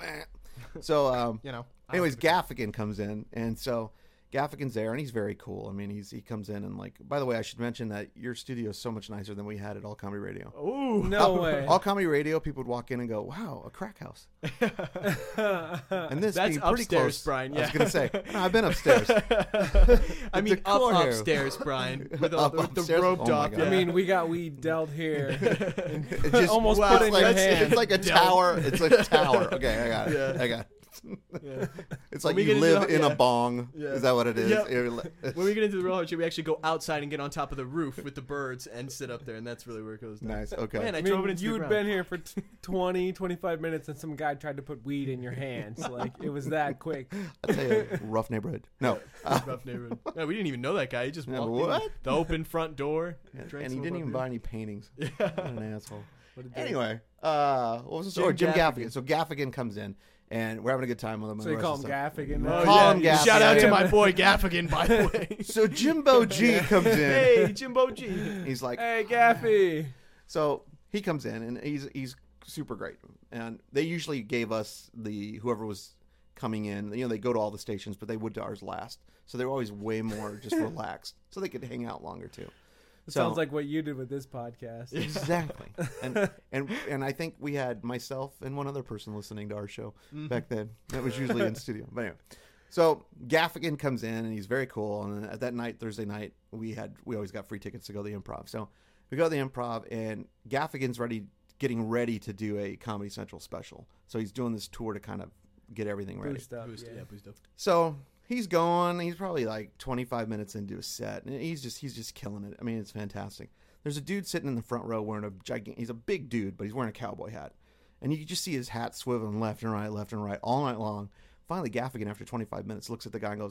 So anyways, I Gaffigan comes in, and so Gaffigan's there, and he's very cool. I mean, he comes in and like. By the way, I should mention that your studio is so much nicer than we had at All Comedy Radio. Ooh. No way. All Comedy Radio, people would walk in and go, "Wow, a crack house." And this That's being pretty upstairs, close, Brian, I was yeah. gonna say, no, I've been upstairs. I mean, decor here. upstairs, Brian, with, Up with the upstairs? roped Oh my off. God. Yeah. I mean, we got weed dealt here. It just Almost well, put it's in your like, hand. It's like a tower. It's a tower. Okay, I got it. Yeah. I got it. Yeah. It's like we you get into live the- in yeah. a bong. Yeah. Is that what it is? Yep. It's- When we get into the real hard shit, we actually go outside and get on top of the roof with the birds and sit up there, and that's really where it goes down. Nice. Okay. Man, I I drove it mean, into you the had ground. been here for 20, 25 minutes, and some guy tried to put weed in your hands. Like, it was that quick. I'll tell you, rough neighborhood. No. Rough neighborhood. Yeah, we didn't even know that guy. He just Yeah, walked what? in the open front door. And drank he some didn't of even our buy any paintings. beer. What an asshole. What a dick. Anyway, what was the story? Jim Jim Gaffigan. Gaffigan. So Gaffigan comes in, and we're having a good time with him. and So the you call rest him of the stuff. Gaffigan. Oh, Call him yeah. Gaffigan. Shout out to Yeah. my boy Gaffigan, by the way. So Jimbo G comes in. Hey, Jimbo G. He's like, Hey, Gaffy. so he comes in, and he's super great. And they usually gave us whoever was coming in. They go to all the stations, but they would to ours last. So they were always way more just relaxed, so they could hang out longer too. It So- sounds like what you did with this podcast. Exactly. And I think we had myself and one other person listening to our show back then. That was usually in studio. But anyway. So Gaffigan comes in and he's very cool. And then at that night, Thursday night, we always got free tickets to go to the Improv. So we go to the Improv and Gaffigan's getting ready to do a Comedy Central special. So he's doing this tour to kind of get everything ready. Boost up. Boost, yeah. yeah, boost up. So he's going. He's probably like 25 minutes into a set, and he's just killing it. I mean, it's fantastic. There's a dude sitting in the front row wearing he's a big dude, but he's wearing a cowboy hat, and you can just see his hat swiveling left and right, all night long. Finally, Gaffigan, after 25 minutes, looks at the guy and goes,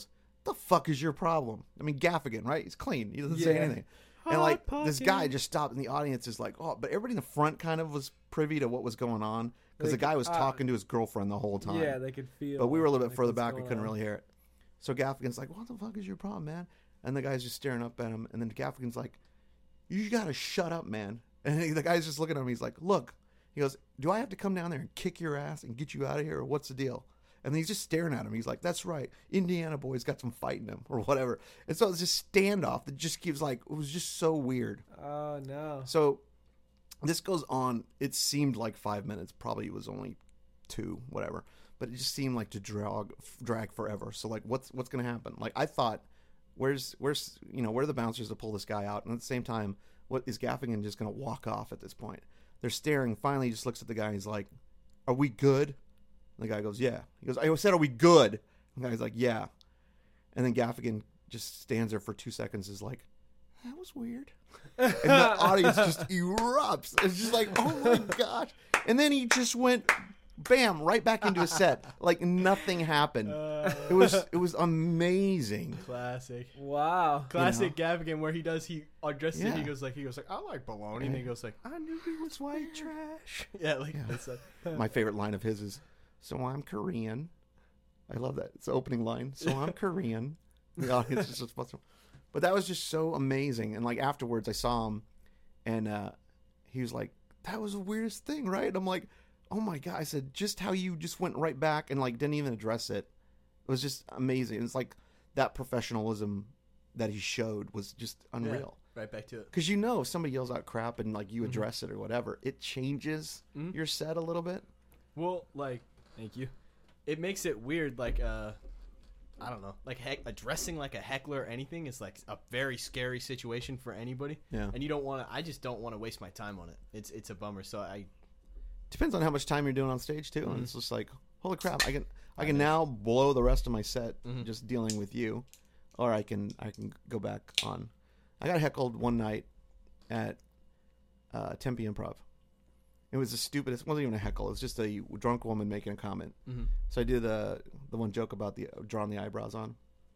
the fuck is your problem? I mean, Gaffigan, right? He's clean. He doesn't say Yeah. anything. And like this guy just stopped, and the audience is like, oh, but everybody in the front kind of was privy to what was going on because the guy was talking to his girlfriend the whole time. Yeah, they could feel. But we were a little bit like, further what's back. We going couldn't on. really hear it. So Gaffigan's like, what the fuck is your problem, man? And the guy's just staring up at him. And then Gaffigan's like, you got to shut up, man. And the guy's just looking at him. He's like, look. He goes, do I have to come down there and kick your ass and get you out of here, or what's the deal? And he's just staring at him. He's like, that's right. Indiana boy's got some fight in him or whatever. And so it's this standoff that just keeps like, it was just so weird. Oh no. So this goes on. It seemed like 5 minutes. Probably it was only 2, whatever. But it just seemed like to drag forever. So like, what's going to happen? Like I thought, where's where are the bouncers to pull this guy out? And at the same time, what is Gaffigan just going to walk off at this point? They're staring. Finally, he just looks at the guy. And he's like, "Are we good?" And the guy goes, "Yeah." He goes, "I said, are we good?" And the guy's like, "Yeah." And then Gaffigan just stands there for 2 seconds. Is like, "That was weird." And the audience just erupts. It's just like, oh my gosh. And then he just went, bam, right back into his set. Like nothing happened. It was amazing. Classic. Wow. Classic Gaffigan, where he addresses it. Yeah. He goes like, I like bologna. And he goes like, I knew he was white trash. Yeah, like that's My favorite line of his is, "So I'm Korean." I love that. It's the opening line. "So I'm Korean." The audience is just but that was just so amazing. And like afterwards I saw him and he was like, "That was the weirdest thing, right?" And I'm like, oh my God. I said, just how you just went right back and like didn't even address it. It was just amazing. It's like that professionalism that he showed was just unreal. right back to it. Because if somebody yells out crap and like you address it or whatever, it changes your set a little bit. Well, like, thank you. It makes it weird, like, I don't know, like addressing like a heckler or anything is like a very scary situation for anybody. Yeah. And I just don't want to waste my time on it. It's a bummer. So Depends on how much time you're doing on stage too, and it's just like, holy crap, I can now blow the rest of my set just dealing with you, or I can go back on. I got heckled one night at Tempe Improv. It was the stupidest. It wasn't even a heckle. It was just a drunk woman making a comment. So I did the one joke about the drawing the eyebrows on,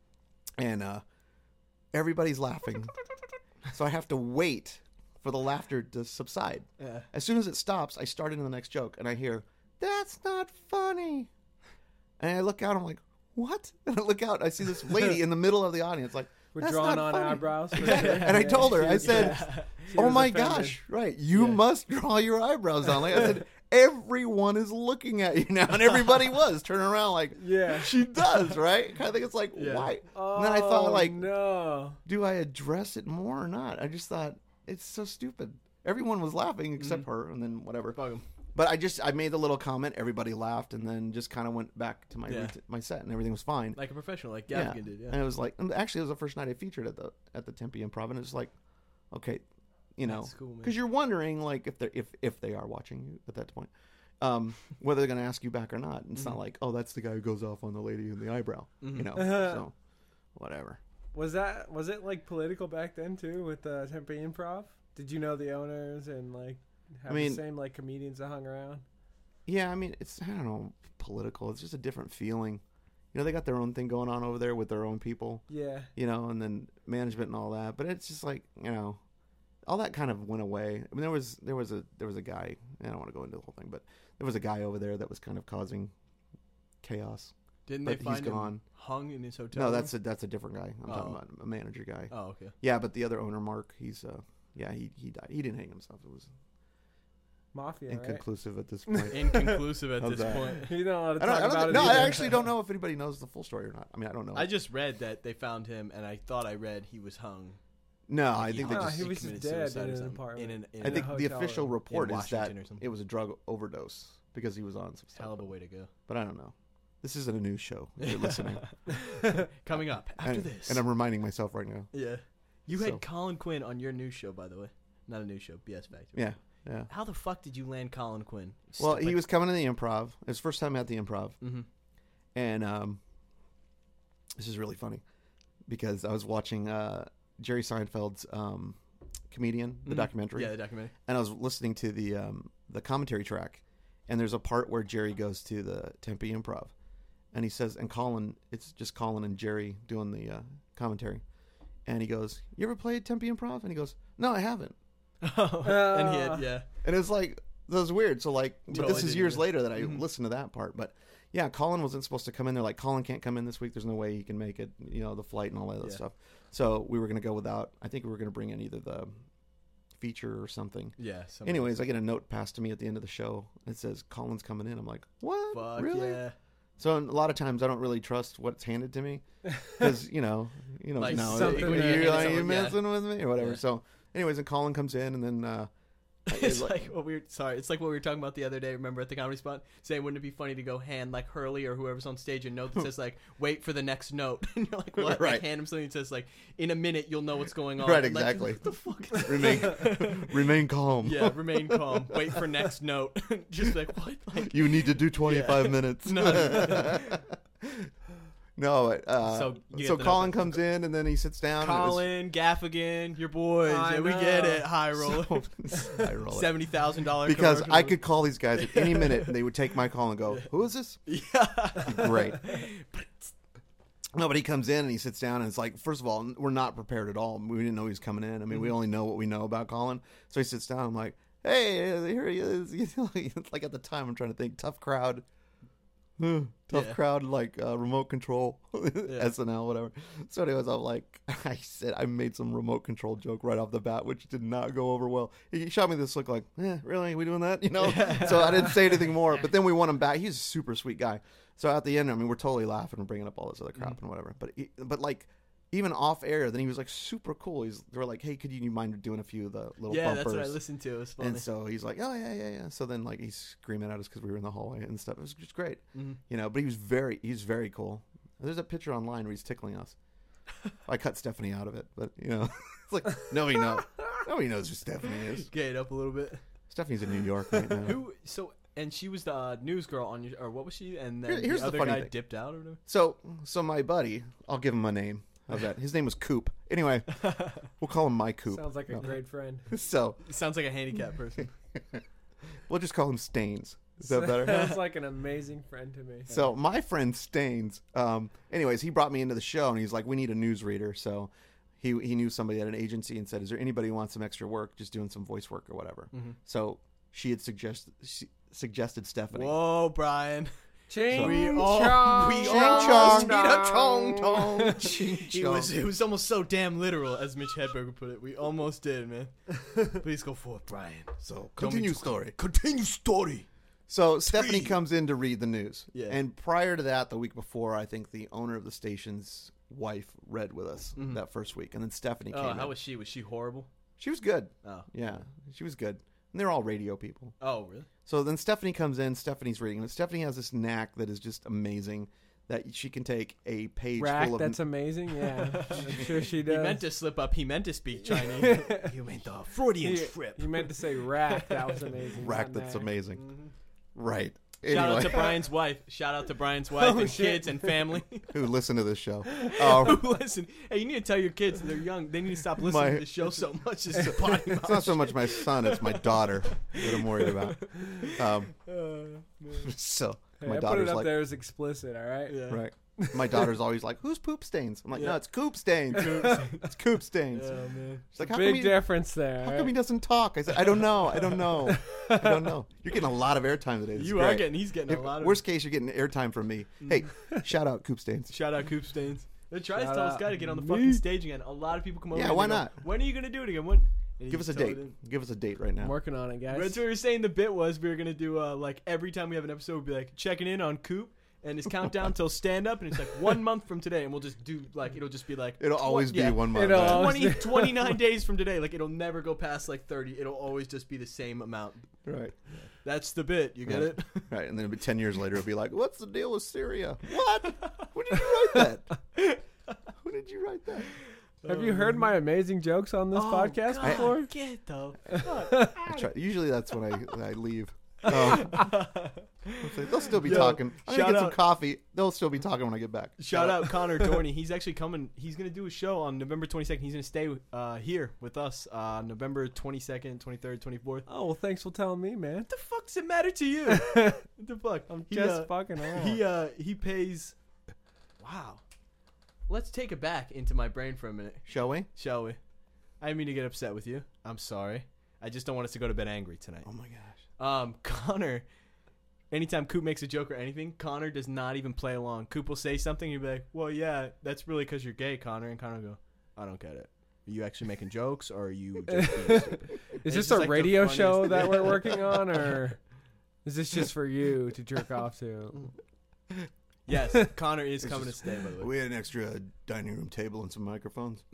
and everybody's laughing. So I have to wait for the laughter to subside. Yeah. As soon as it stops, I start into the next joke, and I hear, "That's not funny." And I look out, I'm like, "What?" And I look out, I see this lady in the middle of the audience, like, We're "That's drawing not on funny." eyebrows. And I told her, I said, she "Oh was my offended. gosh, right? You must draw your eyebrows down." Like I said, everyone is looking at you now, and everybody was turning around like, Yeah. she does, right? Kind of think it's like, why? And then I thought, like, no. do I address it more or not? I just thought it's so stupid. Everyone was laughing except her, and then whatever. Bug 'em. But I made the little comment. Everybody laughed, and then just kind of went back to my set, and everything was fine. like a professional, like Gaffigan did. Yeah. And it was like, and actually, it was the first night I featured at the Tempe Improv, and it was like, okay, That's cool, man. because you're wondering like if they are watching you at that point, whether they're going to ask you back or not. And it's not like, oh, that's the guy who goes off on the lady in the eyebrow, So whatever. Was it like political back then too with Tempe Improv? Did you know the owners and like have the same like comedians that hung around? Yeah, I mean, it's, I don't know, political. It's just a different feeling. They got their own thing going on over there with their own people. Yeah. And then management and all that. But it's just like, all that kind of went away. I mean, there was a guy. I don't want to go into the whole thing, but there was a guy over there that was kind of causing chaos. Didn't but they find he's him gone. hung in his hotel No, room? that's a different guy. I'm talking about a manager guy. Oh, okay. Yeah, but the other owner, Mark, he's he died. He didn't hang himself. It was Mafia, inconclusive at this point. Inconclusive at How's this that? point. right? You don't want to I talk don't, about it. no, I either. actually don't know if anybody knows the full story or not. I mean, I don't know. I just read that they found him, and I thought I read he was hung. no, I think they No, just. he was committed dead suicide in or an something. apartment. I think a the hotel official room. report is that Washington or something. it was a drug overdose because he was on some stuff. Hell of a way to go. But I don't know. This isn't a news show. If you're listening. Coming up after and, this. and I'm reminding myself right now. Yeah. You So- had Colin Quinn on your news show, by the way. Not a news show, BS Factory. Yeah, yeah. How the fuck did you land Colin Quinn? Well, he was coming to the Improv. It was his first time at the Improv, and this is really funny because I was watching Jerry Seinfeld's Comedian, the documentary. Yeah, the documentary. And I was listening to the commentary track, and there's a part where Jerry goes to the Tempe Improv, and he says, and Colin, it's just Colin and Jerry doing the commentary, and he goes, "You ever played Tempe Improv?" And he goes, "No, I haven't." And he had, yeah. And it's like, that was weird. So like, but Totally this is didn't years either. later that I listened to that part. But yeah, Colin wasn't supposed to come in. They're like, Colin can't come in this week. There's no way he can make it, the flight and all that other Yeah. stuff. So we were going to go without, I think we were going to bring in either the feature or something. Yeah. Anyways, I get a note passed to me at the end of the show. It says, Colin's coming in. I'm like, what? Fuck Really? yeah. So a lot of times I don't really trust what's handed to me because, Like no, something are that- you someone, messing with me or whatever. Yeah. So anyways, and Colin comes in and then, It's like what we were talking about the other day. Remember at the comedy spot, saying wouldn't it be funny to go hand like Hurley or whoever's on stage a note that says like wait for the next note, and you're like what? Right. Like hand him something that says like in a minute you'll know what's going on. Right, And, like, exactly. what the fuck? Is remain calm. yeah, remain calm. Wait for next note. Just like what? Like You need to do 25 minutes. No. No, So you so get the Colin note. comes in and then he sits down. Colin, Gaffigan, your boys. I Yeah, we know. get it. High roller. I roll it. $70,000 Because commercial. I could call these guys at any minute and they would take my call and go, "Who is this?" Yeah. Great. No, but he comes in and he sits down and it's like, first of all, we're not prepared at all. We didn't know he was coming in. I mean, we only know what we know about Colin. So he sits down. I'm like, "Hey, here he is." It's like at the time, I'm trying to think, tough crowd. Tough Yeah. crowd, like remote control, SNL, whatever. So anyways, I'm like, I made some remote control joke right off the bat, which did not go over well. He shot me this look like, really? We doing that? So I didn't say anything more. But then we want him back. He's a super sweet guy. So at the end, I mean, we're totally laughing and bringing up all this other crap and whatever. But like, even off air, then he was like super cool. They were like, "Hey, could you mind doing a few of the little Yeah, bumpers?" that's what I listened to. It was funny. And so he's like, "Oh yeah." So then like he's screaming at us because we were in the hallway and stuff. It was just great, But he's very cool. There's a picture online where he's tickling us. I cut Stephanie out of it, but it's like nobody knows who Stephanie is. Get it up a little bit. Stephanie's in New York right now. And she was the news girl on your, or what was she? And then Here's the the other funny guy thing. dipped out or whatever. So my buddy, I'll give him a name. How's that? His name was Coop. Anyway, we'll call him my Coop. Sounds like a No. great friend. So He sounds like a handicapped person. we'll just call him Stains. Is that better? Sounds like an amazing friend to me. So my friend Stains, anyways, he brought me into the show and he's like, "We need a newsreader." So he knew somebody at an agency and said, "Is there anybody who wants some extra work, just doing some voice work or whatever?" So she had suggested Stephanie. Whoa, Brian. Ching We chong, almost chong, need a chong. tong. Ching It was almost so damn literal, as Mitch Hedberg put it. We almost did, man. Please go forth, Brian. So continue story. Continue story. So Stephanie comes in to read the news. Yeah. And prior to that, the week before, I think the owner of the station's wife read with us that first week. And then Stephanie came Oh, in. how was she? Was she horrible? She was good. Oh. Yeah, she was good. And they're all radio people. Oh, really? So then Stephanie comes in. Stephanie's reading. And Stephanie has this knack that is just amazing, that she can take a page Rack, full of... that's amazing. Yeah, I'm sure she He does. meant to slip up. He meant to speak Chinese. You meant the Freudian You- trip. You meant to say rack. That was amazing. rack not that's knack. amazing. Right. Shout out Anyway, to Brian's wife. Shout out to Brian's wife and shit. kids and family. who listen to this show. Listen, hey, you need to tell your kids they're young. They need to stop listening My- to the show so much. It's a potty It's not so much my son, it's my daughter that I'm worried about. So Hey, my I put it daughter's up like, there as explicit. All right. Yeah. right. My daughter's always like, "Who's Poop Stains?" I'm like, Yeah. "No, it's Coop Stains. It's Coop Stains." Oh, man. She's like, "How Big come, difference there. how come he doesn't talk?" I said, "I don't know. I don't know. You're getting a lot of airtime today. This is You are great. getting. He's getting a lot of. Worst case, you're getting airtime from me. Hey, shout out Coop Stains. Shout out Coop Stains. They try to Shout tell this out guy to get on the me. fucking stage again. A lot of people come over. Yeah, and why they go, not? When are you gonna do it again? When? And Give us he a told date. him. Give us a date right now. I'm working on it, guys. That's what we were saying. The bit was we were gonna do like every time we have an episode, we'll be like checking in on Coop and his countdown till stand up, and it's like 1 month from today, and we'll just do like it'll just be like It'll always be 1 month. It'll right? always- 29 days from today. Like it'll never go past like 30. It'll always just be the same amount. Right. That's the bit. You get Right. it? Right, and then 10 years later, it'll be like, "What's the deal with Syria? What? When did you write that? When did you write that?" Have you heard my amazing jokes on this podcast God, before? Get the I try. Usually that's when I leave. They'll still be Yo, talking. I'm shout gonna get some out- coffee. They'll still be talking when I get back. Shout out Connor Dorney. He's actually coming. He's going to do a show on November 22nd. He's going to stay here with us November 22nd, 23rd, 24th. Oh, well, thanks for telling me, man. What the fuck does it matter to you? What the fuck? I'm He, just fucking around. He pays. Wow. Let's take it back into my brain for a minute, Shall we? shall we? I didn't mean to get upset with you. I'm sorry. I just don't want us to go to bed angry tonight. Oh my gosh. Connor, anytime Coop makes a joke or anything, Connor does not even play along. Coop will say something, and he'll be like, well, yeah, that's really because you're gay, Connor. And Connor will go, I don't get it. Are you actually making jokes, or are you just being stupid? Is It's this just a like the radio funniest- show that we're working on, or is this just for you to jerk off to? Yes, Connor is coming to stay, by the way. We had an extra dining room table and some microphones.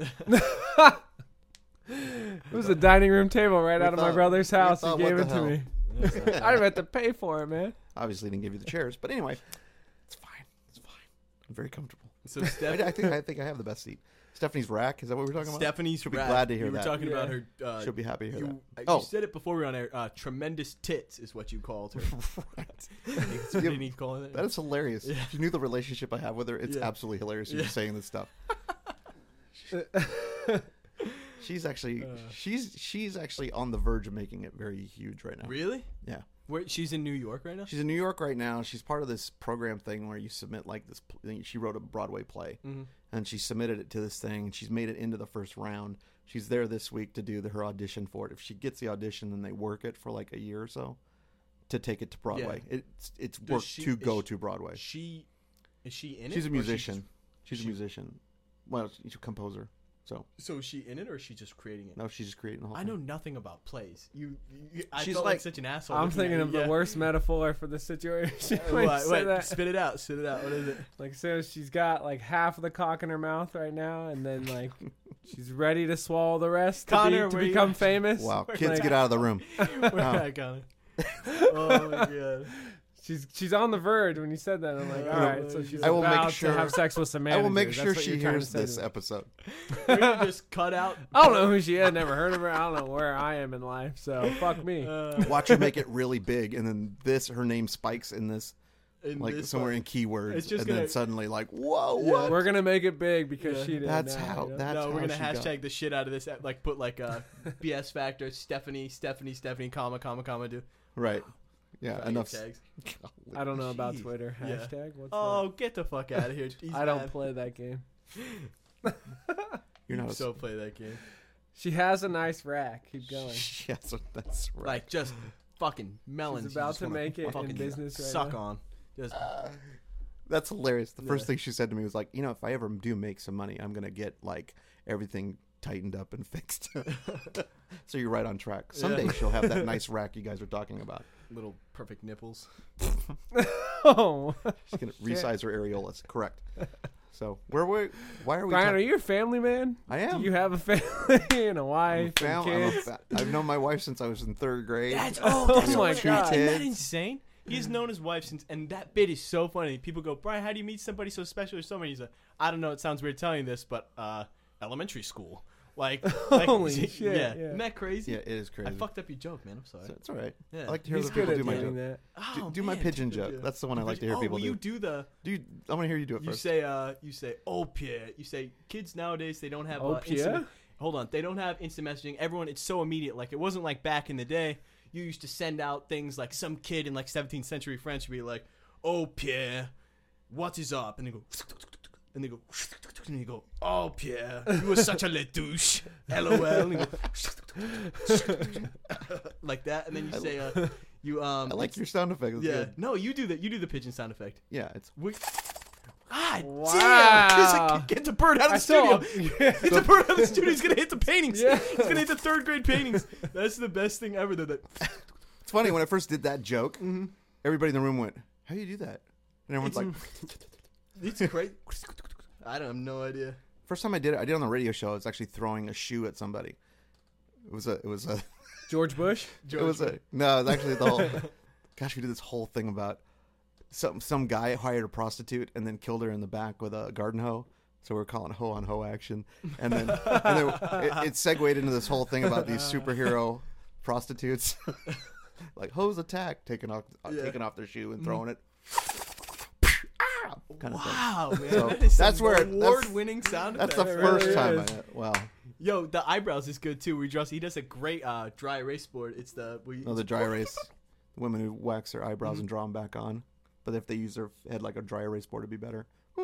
It was a dining room table right We out of my thought- brother's we house. He thought, gave what it the to hell? me. That's not I bad. didn't have to pay for it, man. Obviously, didn't give you the chairs, but anyway, it's fine. It's fine. I'm very comfortable. So I Steph- think I have the best seat. Stephanie's rack. Is that what we're talking about? Stephanie's She'll be rack. glad to hear you were that. talking about Yeah. her. She'll be happy to hear you, that. you Oh. said it before we were on air. Tremendous tits is what you called her. Right. That's what you need to call it. That is hilarious. Yeah. If you knew the relationship I have with her, it's Yeah. absolutely hilarious. You're Yeah. saying this stuff. She's actually she's actually on the verge of making it very huge right now. Really? Yeah. Where she's in New York right now? She's in New York right now. She's part of this program thing where you submit like this. She wrote a Broadway play, and she submitted it to this thing, and she's made it into the first round. She's there this week to do her audition for it. If she gets the audition, then they work it for like a year or so to take it to Broadway. It's Does work she- to is go she- to Broadway. Is she in it? She's a or musician. She's she- a musician. Well, she's a composer. So So is she in it, or is she just creating it? no, she's just creating the whole I thing. know nothing about plays. I She's felt like like- such an asshole. I'm looking at thinking you. of the Yeah. worst metaphor for the situation. when you Wait, said wait, that. spit it out. Spit it out. What is it? Like, so she's got like half of the cock in her mouth right now, and then like she's ready to swallow the rest Connor, to where you become at? famous. Wow, We're kids, like- get out of the room. Where I got it. Oh my god. She's on the verge when you said that. I'm like, all right, so she's I will make about sure- to have sex with some I manager. will make That's sure what she you're trying to hears say to this me. episode. We're gonna just cut out. I don't know who she is. Never heard of her. I don't know where I am in life. So fuck me. Watch her make it really big, and then her name spikes in this, In like this somewhere one. in keywords, It's just and then gonna- suddenly like, whoa, Yeah. what? We're gonna make it big because Yeah. she did. That's that, how. you know? That's No, we're how gonna she got- hashtag the shit out of this. Like put like BS Factor Stephanie, comma, do. right. Yeah, Faggot enough. tags. I don't know about Jeez. Twitter. Yeah. Hashtag. What's Oh, get the fuck out of here. He's that? I don't mad. play that game. You're not. So play that game. She has a nice rack. Keep going. Yes, that's right. Like just fucking melons. She's you about just to wanna make it in fucking business right suck now. on. Just That's hilarious. The first Yeah. thing she said to me was like, if I ever do make some money, I'm gonna get like everything tightened up and fixed. So you're right on track. Someday Yeah. she'll have that nice rack you guys are talking about. little perfect nipples. Oh, She's gonna resize her areolas. Correct. So why are we? Brian, are you a family man? I am. Do you have a family and a I'm a wife and kids? I've known my wife since I was in third grade. That's Oh my Isn't God. that insane? He's known his wife since, and that bit is so funny. People go, Brian, how do you meet somebody so special or somebody? He's like, I don't know. It sounds weird telling you this, but elementary school. Like Holy yeah. shit, yeah. Isn't that crazy? Yeah, it is crazy. I fucked up your joke, man. I'm sorry. So it's all right. Yeah. I like to hear He's other people good at do my doing joke. that. Oh, Do my man, pigeon dude, joke. yeah. That's the one I like to hear oh, people well, do. you do the. Dude, I'm gonna hear you do it You first. say, oh, Pierre. You say, kids nowadays, they don't have. Oh, Pierre? instant, hold on, they don't have instant messaging. Everyone, it's so immediate. Like it wasn't like back in the day. You used to send out things like some kid in like 17th century French would be like, oh, Pierre, what is up? And they go, and they go, and you go, oh, Pierre, you were such a le douche. LOL. And you go, like that, and then you say, you I like your sound effect. It's yeah. good. No, you do that. You do the pigeon sound effect. Yeah, it's Ah, Wow. damn! Get the bird out of the saw- studio. Get the bird out of the studio. He's gonna hit the paintings. Yeah. He's gonna hit the third grade paintings. That's the best thing ever. That it's funny when I first did that joke. Mm-hmm. Everybody in the room went, "How do you do that?" And everyone's like, it's great. I don't have no idea. First time I did it on the radio show. I was actually throwing a shoe at somebody. It was a George Bush. it was actually the whole. Gosh, we did this whole thing about some guy hired a prostitute and then killed her in the back with a garden hoe. So we're calling hoe on hoe action, and then it segued into this whole thing about these superhero prostitutes. like hose attack, taking off their shoe and throwing it. Kind of Wow, man. So that is that's some where- award-winning sound That's the effect. first really time. is. Wow. Yo, the eyebrows is good too. He does a great dry erase board. It's the No, the dry erase. Women who wax their eyebrows and draw them back on. But if they use their head like a dry erase board, it'd be better.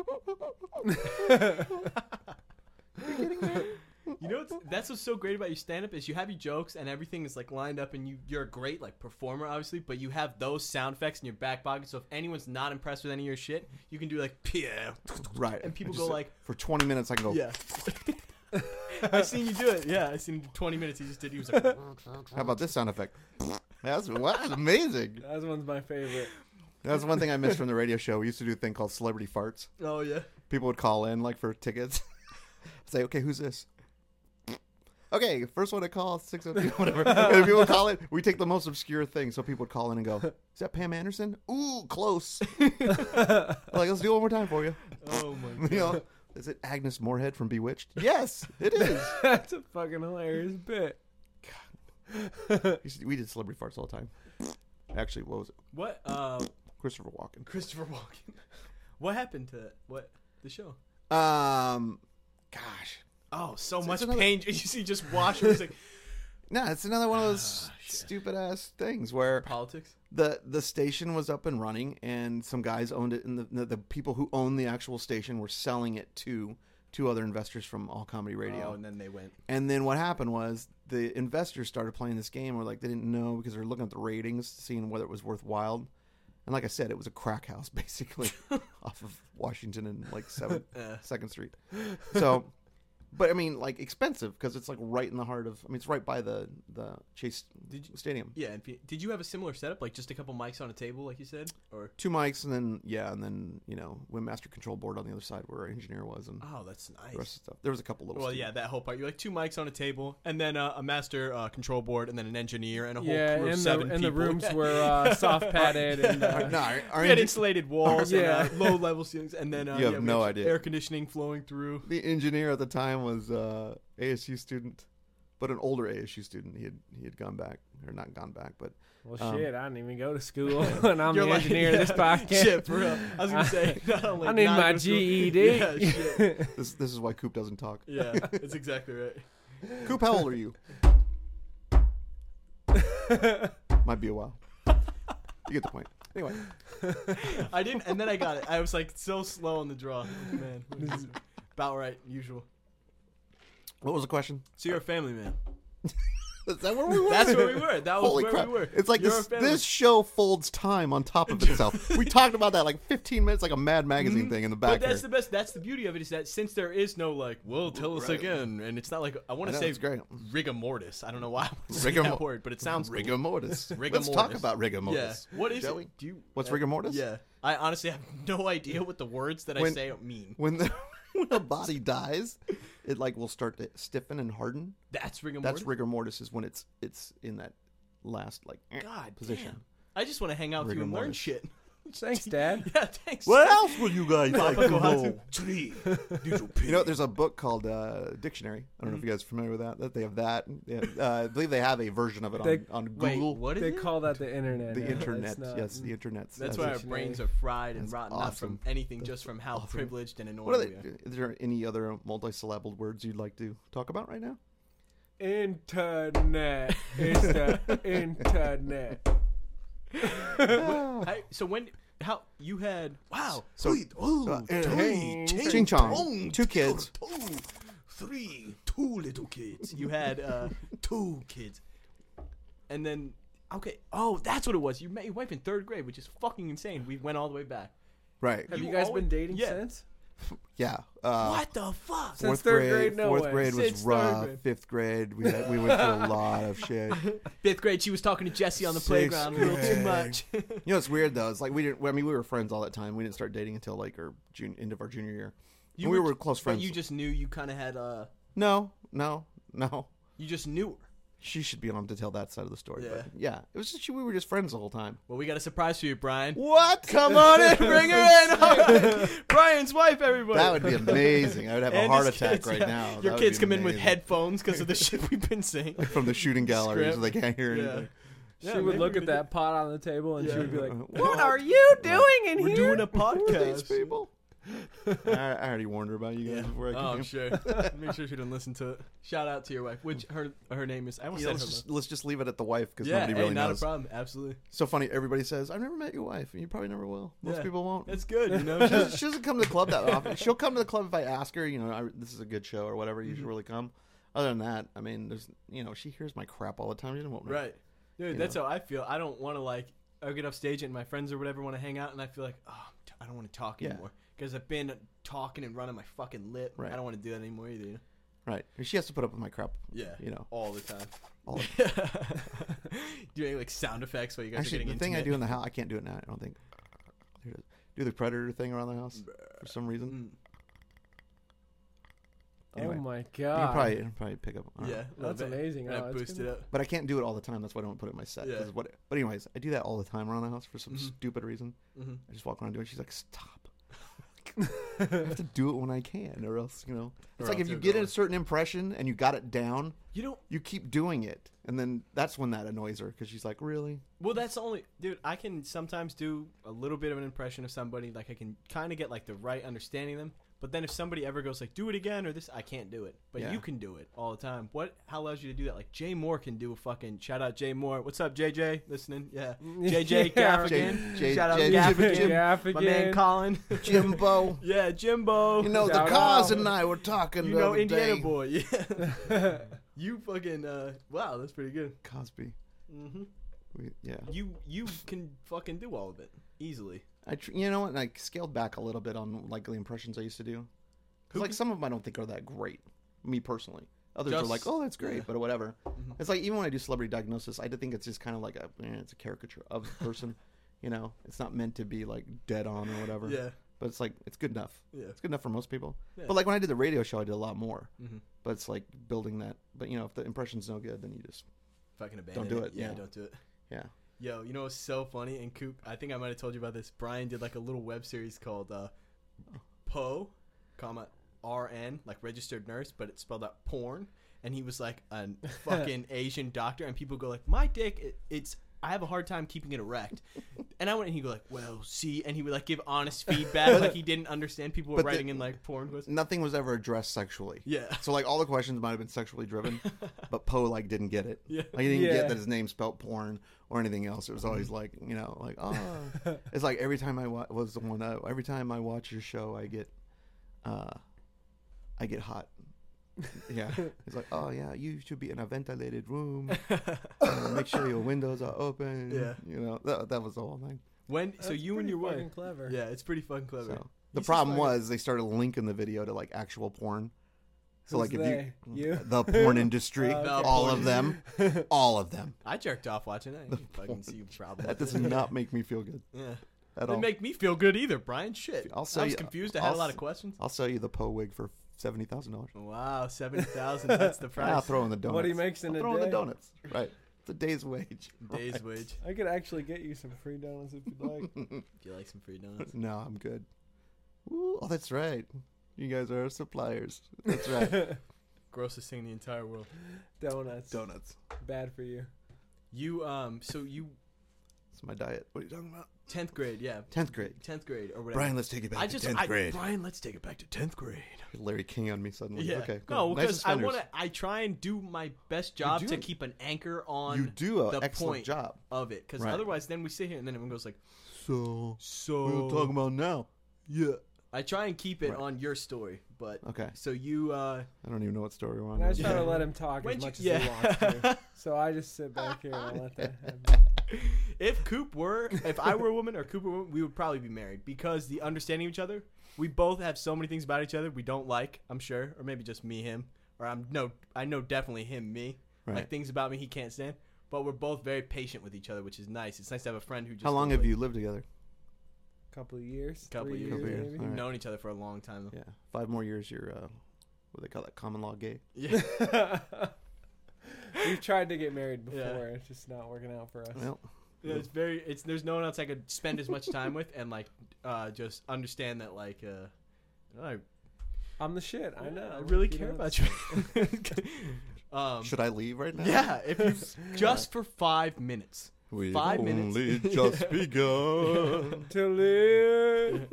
You know that's what's so great about your stand-up is you have your jokes and everything is like lined up and you're a great like performer obviously, but you have those sound effects in your back pocket. So if anyone's not impressed with any of your shit, you can do like Pierre, Right. and people Just, go like, for 20 minutes, I can go. yeah. I seen you do it. Yeah, I seen 20 minutes. He just did. He was like, How about this sound effect? That's amazing. That one's my favorite. That's one thing I missed from the radio show. We used to do a thing called celebrity farts. oh yeah. People would call in like for tickets. Say, okay, who's this? Okay, first one to call, 602, whatever. And if people would call it, we take the most obscure thing. So people would call in and go, is that Pam Anderson? Ooh, close. Like, let's do it one more time for you. Oh my god. You know, is it Agnes Moorehead from Bewitched? Yes, it is. That's a fucking hilarious bit. We did celebrity farts all the time. Actually, what was it? What? Christopher Walken. Christopher Walken. What happened to the show? Gosh. Oh, so It's much another- pain. You see, just watch it. It's like No, it's another one of those stupid ass things where politics. the station was up and running, and some guys owned it, and the people who owned the actual station were selling it to two other investors from All Comedy Radio. Oh, and then they went. And then what happened was the investors started playing this game where like they didn't know because they were looking at the ratings, seeing whether it was worthwhile. And like I said, it was a crack house basically off of Washington and like 2nd Street. So, but I mean, like expensive because it's like right in the heart of. I mean, it's right by the Chase Stadium. Yeah. Did you have a similar setup, like just a couple mics on a table, like you said, or? 2 mics and then you know, Windmaster control board on the other side where our engineer was and Oh, that's nice. the rest of the stuff. There was a couple little. Well, studios. yeah, that whole part. You're like 2 mics on a table, and then a master control board, and then an engineer, and a whole Yeah, crew of and 7 the people. rooms were soft padded and No, our We had engi- insulated walls Yeah. and low level ceilings, and then You have we no had idea. air conditioning flowing through. the engineer at the time was ASU student, but an older ASU student. He had gone back or not gone back, but well, shit, I didn't even go to school, and I'm You're the like, engineer of this podcast. Shit, for real. I was gonna say, not only I need not my go to school- GED. Yeah, shit. this is why Coop doesn't talk. Yeah, that's exactly right. Coop, how old are you? Might be a while. You get the point. Anyway, I didn't, and then I got it. I was like so slow on the draw. Man, this is about right, usual. what was the question? So you're a family man. Is that where we were? That's where we were. That was Holy where crap! we were. It's like You're a this. family. This show folds time on top of itself. We talked about that like 15 minutes, like a Mad Magazine thing in the back. But that's here. the best. That's the beauty of it is that since there is no like, well, tell us Right. again, and it's not like I want I to know, say it's great. rigor mortis. I don't know why I would say Rigor that mo- word, but it sounds cool. rigor mortis. Rigor Let's talk mortis. about rigor Yeah. mortis. What is Shall it? we? Do you? What's rigor mortis? Yeah. I honestly have no idea what the words that I When- say mean. When a body dies, it like will start to stiffen and harden. That's rigor mortis. That's rigor mortis is when it's in that last like God position. damn. I just want to hang out with you Rigor and learn mortis. shit. Thanks, Dad. Yeah, thanks. What else will you guys like Papa to Kohatsu. know? You know, there's a book called Dictionary. I don't know if you guys are familiar with that. That they have that. They have, I believe they have a version of it on Wait, Google. what is They it? call that the internet. The now. internet. It's not- Yes, the internet. That's That's why our Dictionary. brains are fried and That's rotten, not from awesome. anything, just from how awesome. privileged and What are annoying they? we are. Is there any other multi-syllabled words you'd like to talk about right now? Internet. It's the internet. So how you had So, hey, Ching Chong, 2 kids. 2 little kids. You had 2 kids, and then okay. Oh, that's what it was. You met your wife in 3rd grade, which is fucking insane. We went all the way back. Right. Have You you guys always- been dating yeah. since? Yeah. What the fuck? Since 4th 3rd grade, no Fourth way. grade was Since 3rd rough. grade. 5th grade, we went through a lot of shit. 5th grade, she was talking to Jesse on the 6th playground a little too grade. much. You know, it's weird though. It's like we didn't. I mean, we were friends all that time. We didn't start dating until like our end of our junior year. And we were close friends. But you just knew you kind of had No. you just knew her. She should be on to tell that side of the story. Yeah. But yeah, it was just we were just friends the whole time. Well, we got a surprise for you, Brian. What? Come on in, bring her in. All right. Brian's wife, everybody. That would be amazing. I would have a And heart his attack kids, right yeah. now. Your That would kids be come in with amazing. headphones because of the shit we've been saying. from the shooting gallery, so Script. they can't hear Yeah. anything. Yeah, she would maybe look we at that pot on the table and she would be like, What? "What are you doing in We're here?" doing a Who are these podcast. people? I already warned her about you guys Yeah. before I came Oh, here. I'm sure. Make sure she didn't listen to it. Shout out to your wife, which her name is. I almost Yeah, said her. let's just leave it at the wife because Yeah, nobody hey, really not knows. a problem. Absolutely. So funny. Everybody says, "I've never met your wife," and you probably never will. Most Yeah. people won't. That's good. You know. She doesn't come to the club that often. She'll come to the club if I ask her. You know, this is a good show or whatever. You should really come. Other than that, I mean, there's, she hears my crap all the time. She doesn't want me. Right. Dude, that's how I feel. I don't want to I get off stage and my friends or whatever want to hang out, and I feel like, I don't want to talk Yeah. anymore because I've been talking and running my fucking lip. Right. I don't want to do that anymore either. You know? Right. She has to put up with my crap. Yeah. All the time. All Do any sound effects while you guys Actually, are getting the thing I intimate? do in the house, I can't do it now. I don't think. Here it is. Do the predator thing around the house for some reason. Mm. Anyway, Oh my you god. can probably pick up. Yeah, That's amazing. And Oh, I that's boost good. it up. But I can't do it all the time. That's why I don't put it in my set. Yeah. But anyways, I do that all the time around the house for some Mhm. stupid reason. Mm-hmm. I just walk around doing it. She's like, "Stop." I have to do it when I can, or else, It's Or like if else you you'll get go- a certain impression and you got it down, You know, you keep doing it, and then that's when that annoys her because she's like, "Really?" well, that's the only dude. I can sometimes do a little bit of an impression of somebody. Like I can kind of get the right understanding of them. But then if somebody ever goes do it again or this, I can't do it. But Yeah. you can do it all the time. How allows you to do that? Like Jay Moore can do a fucking shout out Jay Moore. What's up, JJ? Listening? Yeah. JJ Yeah. Gaffigan. J- Shout out J- Gaffigan. My man Gaffigan. Colin. Jimbo. Yeah, Jimbo. The Shout cars out. and I were talking. You the know other Indiana day. boy. Yeah. You fucking wow, that's pretty good. Cosby. Mm-hmm. Yeah. You can fucking do all of it easily. You know what? I scaled back a little bit on the impressions I used to do. Because some of them I don't think are that great. Me personally. Others are Just- like, "Oh, that's great," yeah. but whatever. Mhm. It's like even when I do celebrity diagnosis, I think it's just kind of like it's a caricature of the person. It's not meant to be dead on or whatever. Yeah. But it's it's good enough. Yeah. It's good enough for most people. Yeah. But when I did the radio show, I did a lot more. Mm-hmm. But it's building that. But if the impression's no good, then you just Fucking abandon do it, Yeah, yeah. don't do it. yeah. Yo, you know what's so funny? And Coop, I think I might have told you about this. Brian did a little web series called Poe, RN, registered nurse, but it's spelled out porn. And he was a fucking Asian doctor, and people go my dick, I have a hard time keeping it erect. And I went and he'd go well, see, and he would give honest feedback, he didn't understand. People were But writing in porn questions. Nothing was ever addressed sexually. Yeah. So all the questions might have been sexually driven, but Poe didn't get it. Yeah. He didn't Yeah. get that his name spelled porn or anything else. It was always oh. It's every time every time I watch your show, I get hot. Yeah. It's oh yeah, you should be in a ventilated room. Make sure your windows are open. Yeah. That was the whole thing. So you and your wife. fucking clever. Yeah, it's pretty fucking clever. So the He's problem just was they started linking the video to actual porn. So Who's if they? You? the porn industry, Oh, okay. all of them, all of them. I jerked off watching it. You fucking see a problem. That with does it. not make me feel good Yeah. at Didn't all. make me feel good either, Brian. Shit. I'll I sell was you- confused. I had I'll a lot s- of questions. I'll sell you the Poe wig for $70,000. Wow, 70,000. That's the price. I'll throw in the donuts. What he makes in I'll a throw in the day. donuts. Right. It's a day's wage. Day's Right. wage. I could actually get you some free donuts if you'd like. If you like some free donuts. No, I'm good. Ooh, oh, that's right. You guys are our suppliers. That's right. Grossest thing in the entire world. Donuts. Donuts. Bad for you. You so you It's my diet. What are you talking about? 10th grade, yeah. 10th grade. 10th grade or whatever. Brian, let's take it back to 10th grade. Brian, let's take it back to 10th grade. Larry King on me suddenly. Yeah. Okay. No, good. Nice because I suspenders. I try and do my best job do to it. keep an anchor on You do the an excellent point job. of it, because Right. otherwise, then we sit here and then everyone goes So, so. what are we talking about now? Yeah. I try and keep it Right. on your story, but Okay. so you I don't even know what story we're on. And I now. try to let him talk When'd as much you- as he wants yeah. to. So I just sit back here and I let that happen. if I were a woman or Coop were a woman, we would probably be married because the understanding of each other. We both have so many things about each other we don't like. I'm sure, or maybe just me, him, or I know definitely him, me. Right. Like things about me he can't stand. But we're both very patient with each other, which is nice. It's nice to have a friend who just. How long goes have like- you lived together? Couple of years. Couple 3 years. Couple years. maybe. All We've right. known each other for a long time. Though. Yeah. 5 more years, you're, what do they call that? Common law gay? Yeah. We've tried to get married before. Yeah. It's just not working out for us. Well, Yeah, there's no one else I could spend as much time with and just understand that I I'm the shit. I know. I really You care know, about you. Should I leave right now? Yeah, if you just for 5 minutes. We've 5 minutes. only just begun. To live.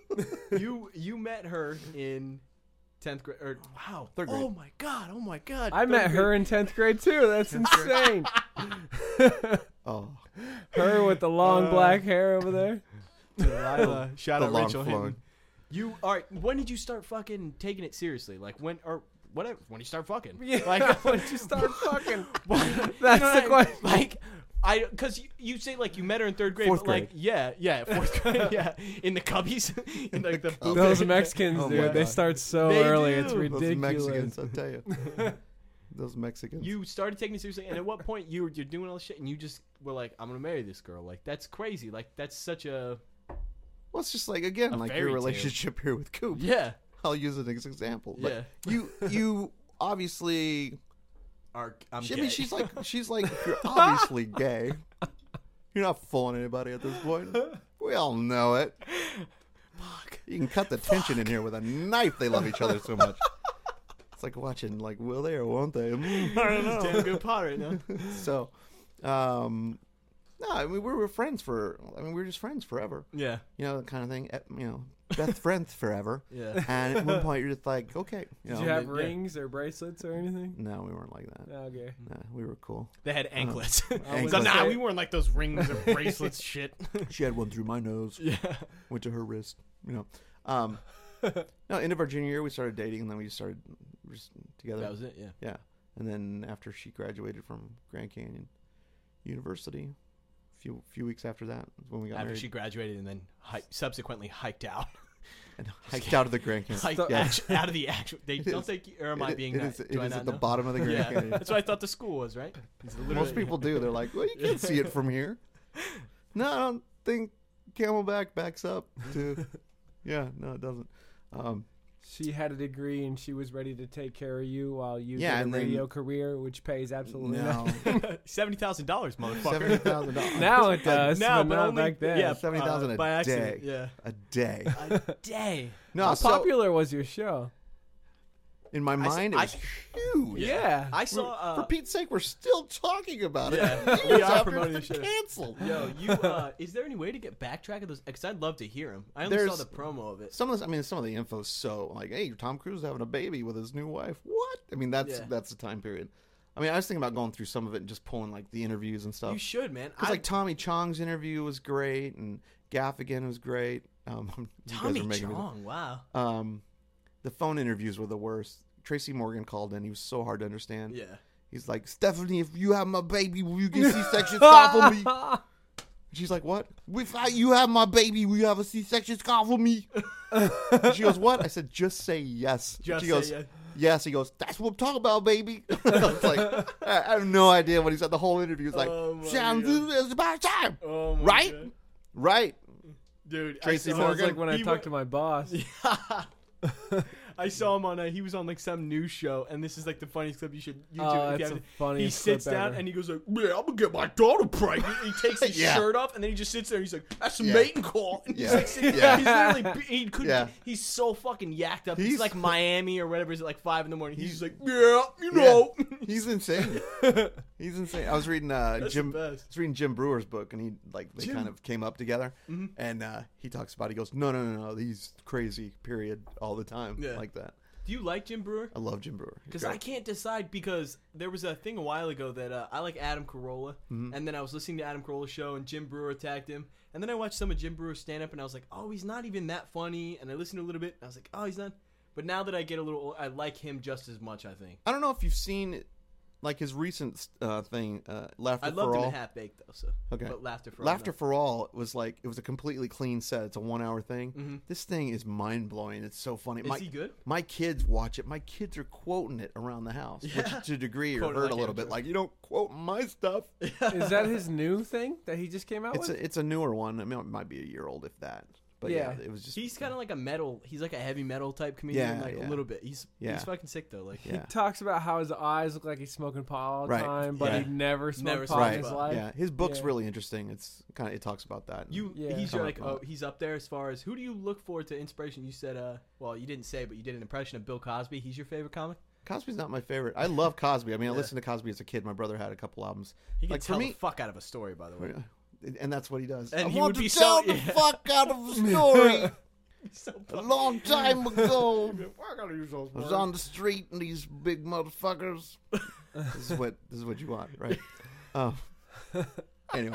You met her in 10th grade. Or, wow. 3rd grade. Oh my god. I met her in 10th grade too. That's insane. Oh, Her with the long black hair over there. Delilah. Shout the out long Rachel flowing. Hinton. All right, when did you start fucking taking it seriously? Like when, or whatever, when you start fucking? Yeah, Like, when you start fucking. That's That's the question. Like, because you say like you met her in 3rd grade, 4th but like, grade. yeah, 4th grade, yeah, in the cubbies, in like the boot Those camp. Mexicans, Oh my dude, they God. start so They early. do. It's Those those ridiculous. Mexicans, I tell you. Those Mexicans. You started taking it seriously, and at what point you're doing all this shit, and you just were like, I'm gonna marry this girl. Like that's crazy. Like that's such a Well, it's just like again, A like fairy your tale. relationship here with Coop. yeah. I'll use it as an example. But Yeah. you obviously. I'm I gay. mean, she's like you're obviously gay. You're not fooling anybody at this point. We all know it. Fuck. You can cut the tension in here with a knife. They love each other so much. It's like watching, like, will they or won't they? I don't know. Damn good pot right now. So, no, I mean, we were friends we were just friends forever. Yeah. You know, that kind of thing. You know, best friends forever. Yeah. And at one point, you're just like, okay. You Did know, you have yeah. rings or bracelets or anything? no, we weren't like that. Okay. Nah, we were cool. They had anklets. Anklets. So nah, we weren't like those rings or bracelets shit. She had one through my nose. Yeah. Went to her wrist. You know. No, end of our junior year, we started dating, and then we just started just together. That was it. Yeah. Yeah. And then after she graduated from Grand Canyon University, few weeks after that is when we got After married. she graduated and then subsequently hiked out. And hiked out of the Grand Canyon. Hiked Yeah. out of the actual. They don't think. Or am I being It nice? is, it Do I is not at the know? bottom of the Grand Yeah. Canyon. That's what I thought the school was, right? It's literally- Most people do. They're like, well, you can't see it from here. No, I don't think Camelback backs up to. Yeah, no, it doesn't. She had a degree and she was ready to take care of you while you Yeah, did and a then- radio career, which pays absolutely No, nothing. $70,000, motherfucker. $70,000. Now it does, Now, but but not only back then. Yeah, 70,000 a by day. accident. Yeah. A day. A day. No, How so popular was your show? in my mind, it was huge. Yeah. I saw. For Pete's sake, we're still talking about Yeah, it. we Years are after promoting it's the been show. canceled. Yo, you. Is there any way to get backtrack of those? Because I'd love to hear them. I only saw There's- the promo of it. Some of the info's so like, hey, Tom Cruise is having a baby with his new wife. What? I mean, that's Yeah. the time period. I mean, I was thinking about going through some of it and just pulling like the interviews and stuff. You should, man. Because like Tommy Chong's interview was great and Gaffigan was great. You guys Tommy are making me- Chong. Wow. The phone interviews were the worst. Tracy Morgan called in. He was so hard to understand. Yeah. He's like, Stephanie, if you have my baby, will you get C-section scar for me? She's like, what? If you have my baby, will you have a C-section scar for me? She goes, what? I said, just say yes. Just She goes, say yes. yes. He goes, that's what I'm talking about, baby. I was like, I have no idea what he said. The whole interview was like, Oh my sounds God. it's about time. Oh my Right? God. Right. Dude. Tracy I saw- Sounds Morgan. like when I He talk wa- to my boss. I saw him on. He was on like some news show, and this is like the funniest clip you should YouTube. Oh, if you that's have the it. funniest He sits clip down ever. and he goes like, "Yeah, I'm gonna get my daughter pregnant." And he takes his Yeah. shirt off, and then he just sits there. and He's like, "That's a Yeah. mating call." And he's Yeah. like, sitting, Yeah. he's literally, he couldn't. Yeah. He's so fucking yacked up. He's, He's- like Miami or whatever. Is it like 5 in the morning? He's He's- just like, "Yeah, you know." He's insane. He's insane. I was reading That's Jim. the I best. was reading Jim Brewer's book, and they Jim. kind of came up together, Mm-hmm. and he talks about. He goes, no, he's crazy. Period. All the time, Yeah. like that. Do you like Jim Brewer? I love Jim Brewer. He's Because great. I can't decide, because there was a thing a while ago that I like Adam Carolla, Mm-hmm. and then I was listening to Adam Carolla's show, and Jim Brewer attacked him, and then I watched some of Jim Brewer's stand-up, and I was like, oh, he's not even that funny, and I listened to a little bit, and I was like, oh, he's not, but now that I get a little old, I like him just as much, I think. I don't know if you've seen like his recent thing, Laughter I for loved him All. in Half Baked, though, so. Okay. But Laughter for All, Laughter no. for All was like it was a completely clean set. It's a 1 hour thing. Mm-hmm. This thing is mind blowing. It's so funny. Is he good? My kids watch it. My kids are quoting it around the house, which to a degree Quote it hurt like a little amateur. bit. Like, you don't quote my stuff. Is that his new thing that he just came out with? It's a newer one. I mean, it might be a year old if that. But Yeah. yeah, it was just. He's kind of like he's like a heavy metal type comedian, Yeah, like yeah. a little bit. He's Yeah. fucking sick, though, like. He yeah. talks about how his eyes look like he's smoking pot all the Right. time, but Yeah. he never smoked Never pot smoked in Right. his pot. life. Yeah. His book's Yeah. really interesting. It's kind of it talks about that. Yeah. He's Come your, like, up on it. he's up there as far as, who do you look for to inspiration? You said, well, you didn't say, but you did an impression of Bill Cosby. He's your favorite comic? Cosby's not my favorite. I love Cosby. I mean, I listened to Cosby as a kid. My brother had a couple albums. He can Like, for tell me- the fuck out of a story, by the way. And that's what he does. And I he want would be to tell so- the yeah. fuck out of a story. So A long time ago, I gotta use those I was on the street and these big motherfuckers. This is what you want, right? Oh, anyway,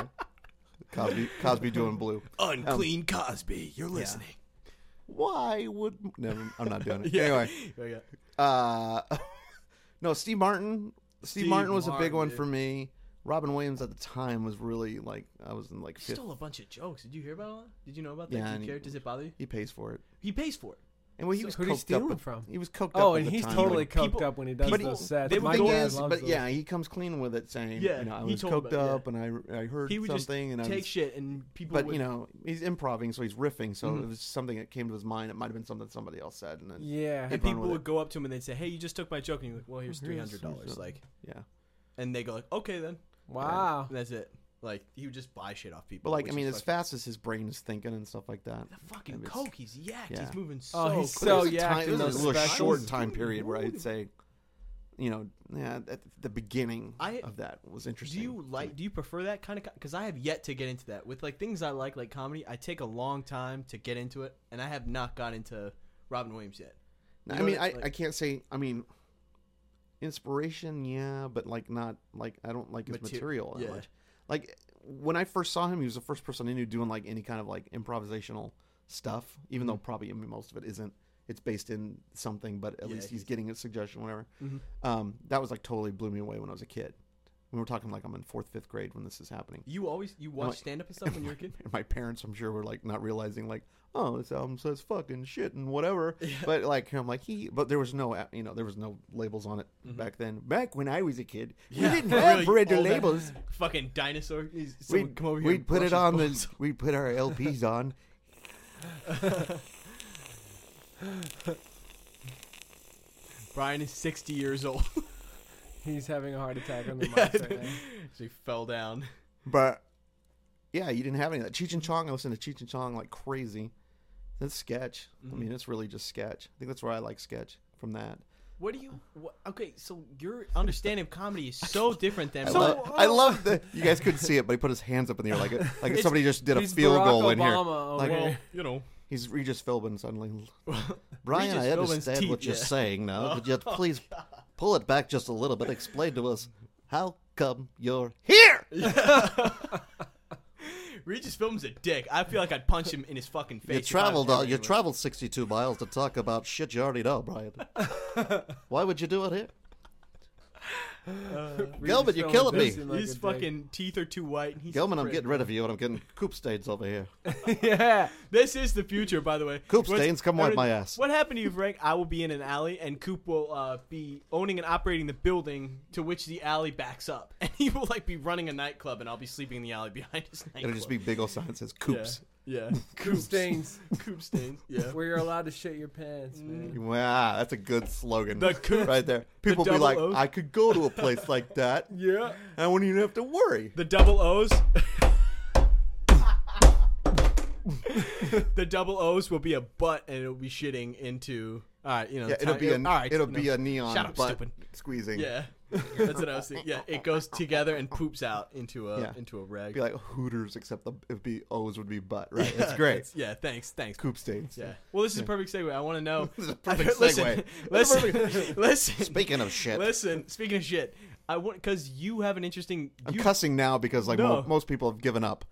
Cosby doing Blue. Unclean Cosby, you're listening. Why would never? I'm not doing it. Yeah. Anyway, Yeah. no, Steve Martin. Steve Martin was a big Martin, one dude. for me. Robin Williams at the time was really like I was in like He fifth. stole a bunch of jokes. Did you hear about that? Did you know about that? Yeah, Do and you care? Does it bother you? He pays for it. He pays for it. And well, he So was who'd he coked steal up. it from? He was coked up. Oh, at and the he's time. totally coked people- up when he does people- those sets. they The would My thing go- dad is, loves but those. yeah, he comes clean with it, saying, Yeah, you know, I he was told coked about it, up and I heard He would something, just and I take was, shit and people but would... you know, he's improvising, so he's riffing, so Mhm. it was something that came to his mind. It might have been something somebody else said, and then Yeah. and run people with would it. go up to him and they'd say, "Hey, you just took my joke," and you're like, "Well, here's Here's $300." Like, yeah. and they go like, "Okay, then." Wow. And that's it. Like, he would just buy shit off people. But like, which I mean, is as fucking- fast as his brain is thinking and stuff like that. the fucking it's- coke, he's yacked. yeah. He's moving so. Oh, he's quick. so There was a yacked time- in there was those a little specials. short time period where I'd say, you know, yeah, at the beginning of that was interesting. Do you prefer that kind of? Because I have yet to get into that. With like things I like comedy, I take a long time to get into it, and I have not got into Robin Williams yet. No, You I know mean, what, like- I can't say. I mean, inspiration, yeah, but like not like I don't like his material that yeah. much. Like when I first saw him, he was the first person I knew doing like any kind of like improvisational stuff. Even though probably most of it isn't. It's based in something, but at Yeah, least he's he's- getting a suggestion, whatever. Mhm. That was like totally blew me away when I was a kid. We were talking like I'm in 4th, 5th grade when this is happening. You watch stand up and stuff when you were a kid? And my parents, I'm sure, were like not realizing like, oh, this album says fucking shit and whatever. But like I'm like but there was no there was no labels on it back then. Back when I was a kid, we didn't have really parental old labels. Fucking dinosaur. Someone come over here. We'd and put brush it his on balls. we'd put our LPs on. Brian is 60 years old. He's having a heart attack on the mic right now. She fell down. But yeah, you didn't have any of that. Cheech and Chong, I listened to Cheech and Chong like crazy. That's sketch. I mean, it's really just sketch. I think that's where I like sketch from that. What do you? Okay, so your understanding of comedy is so different than I love that you guys couldn't see it, but he put his hands up in the air like if somebody just did a He's field Barack goal in here. Obama over Like, here. you know. He's Regis Philbin suddenly. Brian, Regis I Philbin's understand teeth, what you're yeah. saying now. Could you please pull it back just a little bit? Explain to us how come you're here? Regis Philbin's a dick. I feel like I'd punch him in his fucking face. You if I was ever you anywhere. traveled 62 miles to talk about shit you already know, Brian. Why would you do it here? Gilman, you're killing me. His fucking teeth are too white. And he's Gilman, I'm prick. getting rid of you, and I'm getting coop stains over here. Yeah. This is the future, by the way. Coop What's- stains, come wipe my ass. What happened to you, Frank? I will be in an alley, and Coop will be owning and operating the building to which the alley backs up, and he will like be running a nightclub, and I'll be sleeping in the alley behind his nightclub. It'll just be big old sign that says coops. Yeah. Coop stains. Coop stains. Yeah. Where you're allowed to shit your pants, man. Wow, that's a good slogan. The coop. right there. People be double like, O's. I could go to a place like that. Yeah. I wouldn't even have to worry. The double O's. The double O's will be a butt, and it'll be shitting into. All right, you know. Yeah, it'll be a all right, it'll you be know. a neon Shut up, butt stupid. squeezing. Yeah, that's what I was thinking. Yeah, it goes together and poops out into a Yeah. into a rag. It'd be like Hooters, except it'd be O's would be butt. Right? It's great. Yeah, thanks. Coop stains. Yeah. Well, this is a perfect segue. I want to know. This is a perfect Listen, segue. listen. Speaking of shit, Listen. Speaking of shit, I want because you have an interesting. I'm you, cussing now because like No. most people have given up.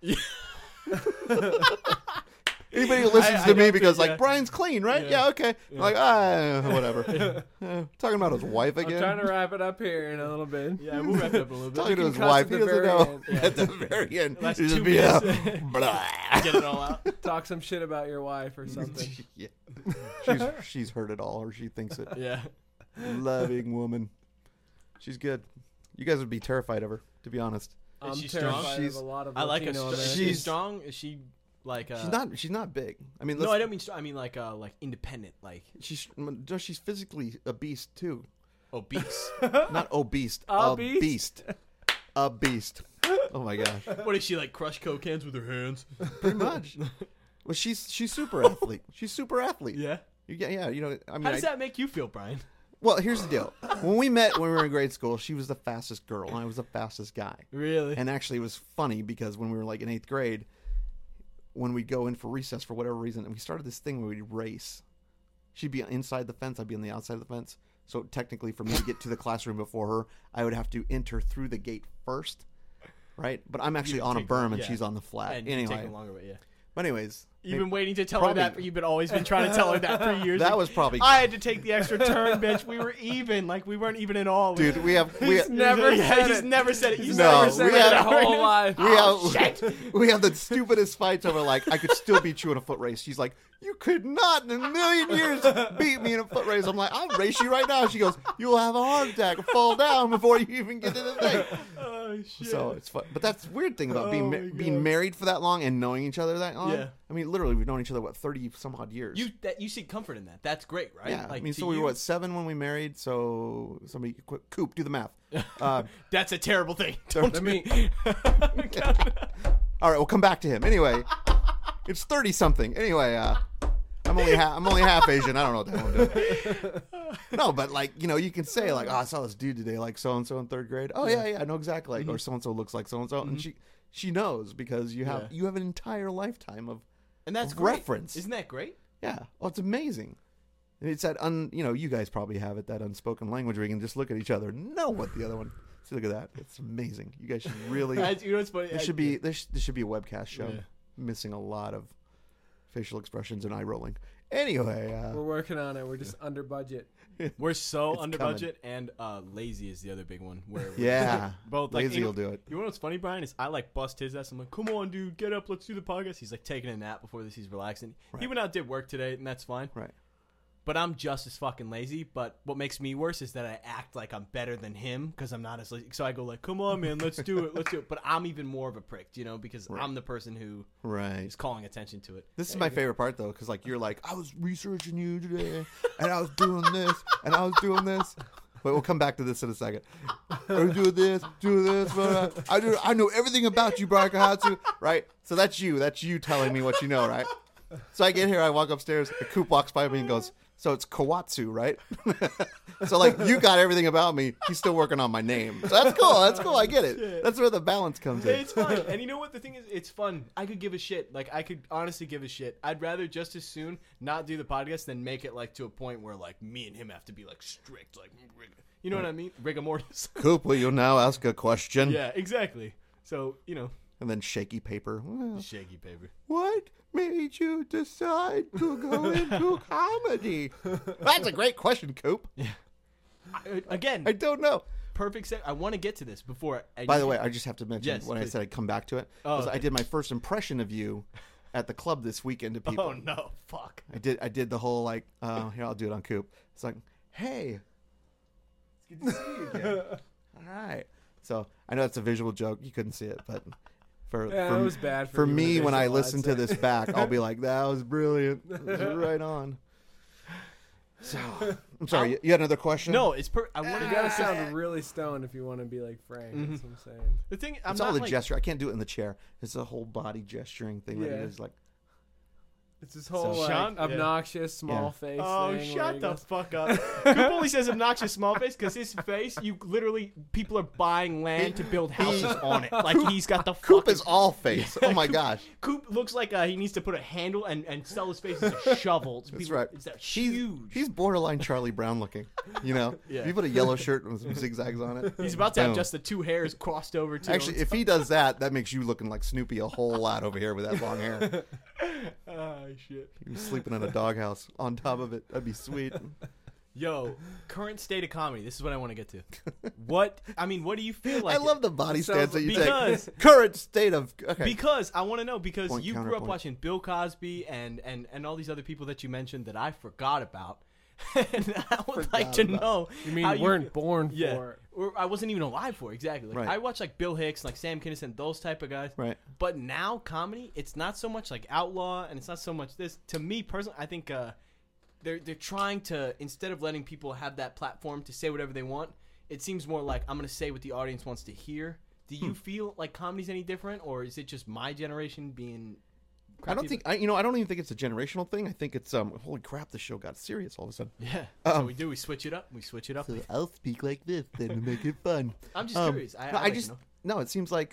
Anybody who listens I to me don't because think- like Brian's clean, right? Yeah. Yeah, okay. Like whatever. Talking about his wife I'm again. trying to wrap it up here in a little bit. Yeah, we'll wrap it up a little bit. Talking to can his cuss wife, at he the doesn't very know. end. Yeah. At the very end, Last he just 2 be minutes. blah. Get it all out. Talk some shit about your wife or something. Yeah. She's heard it all, or she thinks it. Yeah. Loving woman. She's good. You guys would be terrified of her, to be honest. I'm she terrified strong? of She's- a lot of I like her. Latino Is Americans. she She's- strong? Is she like? She's not big. I mean, No, I don't mean strong. I mean like independent, like she's physically a beast too. obese. Not obese. A A beast? beast. A beast. Oh my gosh. What is she like? Crush Coke cans with her hands? Pretty much. Well, she's super athlete. She's super athlete. Yeah. Yeah. You know. I mean, How does that make you feel, Brian? Well, here's the deal. When we met when we were in grade school, she was the fastest girl and I was the fastest guy. Really? And actually, it was funny because when we were like in 8th grade, when we'd go in for recess for whatever reason, and we started this thing where we'd race. She'd be inside the fence, I'd be on the outside of the fence. So technically, for me to get to the classroom before her, I would have to enter through the gate first, right? But I'm actually on a berm and she's on the flat. And anyway, taking longer, but yeah. But anyways, You've been waiting to tell her that. You've always been trying to tell her that for years. That was probably. I had to take the extra turn, bitch. We were even. Like we weren't even at all. Dude, we have never said He's it. never said it. He's No, never said we it have- in our whole life. we have the stupidest fights over like I could still beat you in a foot race. She's like, you could not in a million years beat me in a foot race. I'm like, I'll race you right now. She goes, you'll have a heart attack or fall down before you even get to the thing. Oh shit. So it's fun. But that's the weird thing about being my being God. married for that long and knowing each other that long. Yeah. I mean, literally, we've known each other, 30 some odd years. You see comfort in that. That's great, right? Yeah. Like, I mean, to so we you- were, 7 when we married? So somebody, Coop, do the math. That's a terrible thing. Let me. All right, we'll come back to him. Anyway, it's 30 something. Anyway, I'm only half Asian. I don't know what the hell I'm doing. No, but like, you can say like, oh, I saw this dude today, like so and so in 3rd grade. Oh yeah, I know exactly. Like, or so and so looks like so and so, and she knows because you have an entire lifetime of And that's of great. reference. Isn't that great? Yeah. Oh, it's amazing. And it's that you guys probably have it, that unspoken language where you can just look at each other and know what the other one. See, look at that. It's amazing. You guys should really. You know what's funny? There should be a webcast show. Yeah. Missing a lot of facial expressions and eye rolling. Anyway, We're working on it. We're just under budget. We're so It's under coming. budget, and lazy is the other big one. Where yeah, both like, Lazy will do it. You know what's funny, Brian? Is I like bust his ass. I'm like, come on, dude, get up, let's do the podcast. He's like taking a nap before this. He's relaxing. He Right. went out, did work today, and that's fine. Right. But I'm just as fucking lazy. But what makes me worse is that I act like I'm better than him because I'm not as lazy. So I go like, come on, man, let's do it, let's do it. But I'm even more of a prick, because Right. I'm the person who Right. is calling attention to it. This is my favorite part though, because like you're like, I was researching you today, and I was doing this, and I was doing this. But we'll come back to this in a second. I do this. But I know everything about you, Brian Kohatsu. Right. So that's you. That's you telling me what you know, right? So I get here, I walk upstairs, the Coop walks by me and goes, so it's Kawatsu, right? So like you got everything about me. He's still working on my name. So that's cool. That's cool. I get it. That's where the balance comes in. It's fun. And you know what the thing is? It's fun. I could give a shit. Like, I could honestly give a shit. I'd rather just as soon not do the podcast than make it, like, to a point where, like, me and him have to be, like, strict. Like, you know what I mean? Rigor mortis. Coop, will you now ask a question? Yeah, exactly. So, And then shaky paper. Well, shaky paper. what made you decide to go into comedy? That's a great question, Coop. Again, I don't know. perfect I want to get to this before. By the way, I just have to mention Yes, when please. I said I'd come back to it. Oh, was I okay. did my first impression of you at the club this weekend to people. Oh, no. Fuck. I did the whole like, here, I'll do it on Coop. It's like, hey, it's good to see you again. All right. So I know it's a visual joke. You couldn't see it, but Yeah, for it was bad for you me, with when I visual, I'd listen to say. this back, I'll be like, that was brilliant. It was right on. So, I'm sorry. You had another question? No, it's I want You to gotta sound really stoned if you want to be like Frank. That's what I'm saying. The thing, I'm It's not all the like, gesture. I can't do it in the chair. It's a whole body gesturing thing that Yeah. he does. Like, It's this whole So- like, Sean? Yeah. obnoxious small face Oh, thing. where shut he the goes, fuck up. Coop only says obnoxious small face because his face, people are buying land to build houses on it. Like, he's got the Coop fucking... is all face. Oh my gosh. Coop looks like he needs to put a handle and sell his face as a shovel. That's right. It's that He's huge. He's borderline Charlie Brown looking. Yeah. If you put a yellow shirt with some zigzags on it. He's about to have boom. just the 2 hairs crossed over, too. Actually, if he does that, that makes you looking like Snoopy a whole lot over here with that long hair. Oh, shit. He was sleeping in a doghouse on top of it. That'd be sweet. Yo, current state of comedy. This is what I want to get to. What do you feel like? I love the body stance that you because- take. Current state of... Okay. Because I want to know, because Point, you grew up counterpoint. watching Bill Cosby and all these other people that you mentioned that I forgot about. And I would like to know. You mean how you weren't born Yeah. for it? Or I wasn't even alive for it, exactly. Like, Right. I watched like Bill Hicks, like Sam Kinison, those type of guys. Right. But now comedy, it's not so much like Outlaw, and it's not so much this. To me personally, I think they're trying to, instead of letting people have that platform to say whatever they want, it seems more like I'm going to say what the audience wants to hear. Do you feel like comedy's any different, or is it just my generation being I don't think I don't even think it's a generational thing. I think it's holy crap, the show got serious all of a sudden. Yeah. So we switch it up. So I'll speak like this and make it fun. I'm just curious. It seems like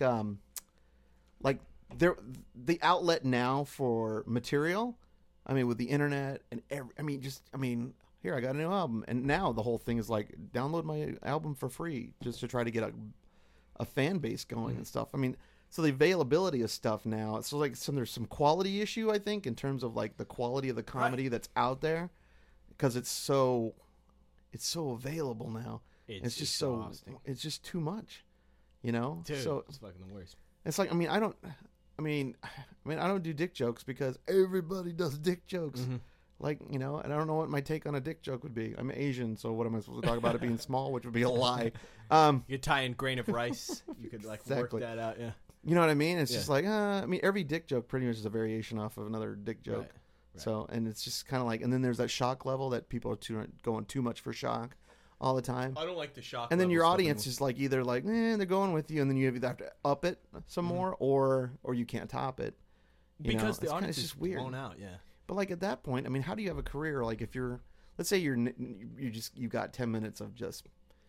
the outlet now for material. I mean, with the internet and here I got a new album, and now the whole thing is like download my album for free just to try to get a fan base going and stuff. I mean, so the availability of stuff now, so like there's some quality issue, I think, in terms of like the quality of the comedy that's out there, because it's so available now. It's just so it's just too much, you know. Dude, so it's fucking the worst. It's like I don't do dick jokes because everybody does dick jokes. Mm-hmm. Like, you know, and I don't know what my take on a dick joke would be. I'm Asian, so what am I supposed to talk about it being small, which would be a lie. You could tie in grain of rice. You could like Exactly. work that out. Yeah. You know what I mean? It's just like, every dick joke pretty much is a variation off of another dick joke. Right. So, and it's just kind of like, and then there's that shock level that people are going too much for shock all the time. I don't like the shock. And then your level audience stuff is like either like, they're going with you, and then you either have to up it some more, or you can't top it. because the it's audience is is just weird. blown out. Yeah. But like at that point, I mean, how do you have a career? Like if let's say you got 10 minutes of just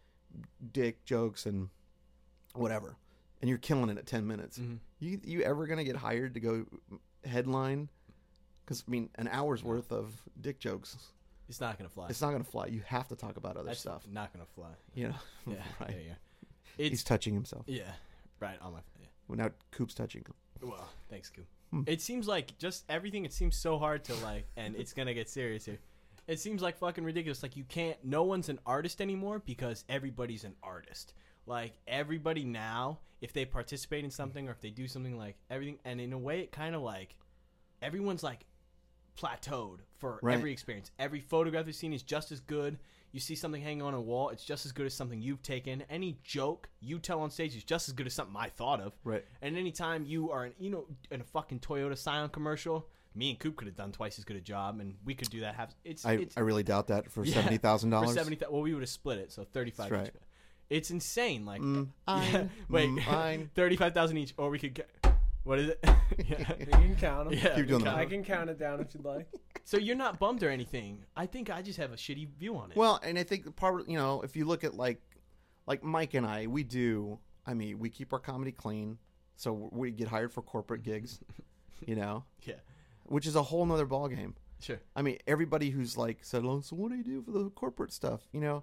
dick jokes and whatever, and you're killing it at 10 minutes. Mm-hmm. You ever gonna get hired to go headline? Because I mean, an hour's worth of dick jokes. It's not gonna fly. It's not gonna fly. You have to talk about other That's stuff. not gonna fly. You know, Yeah. right? Yeah. He's touching himself. Yeah. Right on my. Yeah. Well, now Coop's touching him. Well, thanks, Coop. It seems like just everything. It seems so hard to like, and it's gonna get serious here. It seems like fucking ridiculous. Like you can't. No one's an artist anymore because everybody's an artist. Like everybody now, if they participate in something or if they do something, like everything, and in a way, it kind of like everyone's like plateaued for every experience. Every photograph you've seen is just as good. You see something hanging on a wall, it's just as good as something you've taken. Any joke you tell on stage is just as good as something I thought of. Right. And anytime you are in a fucking Toyota Scion commercial, me and Coop could have done twice as good a job, and we could do that. I really doubt that for $70,000. For $70,000, well, we would have split it, so $35,000 That's right. each. It's insane. Like, wait, $35,000 each, or we could get. What is it? You can count them. Keep doing that. I can count it down if you'd like. So you're not bummed or anything. I think I just have a shitty view on it. Well, and I think the part, if you look at like Mike and I, we keep our comedy clean, so we get hired for corporate gigs, Yeah. which is a whole nother ballgame. Sure. I mean, everybody who's like said, "Oh, so what do you do for the corporate stuff?"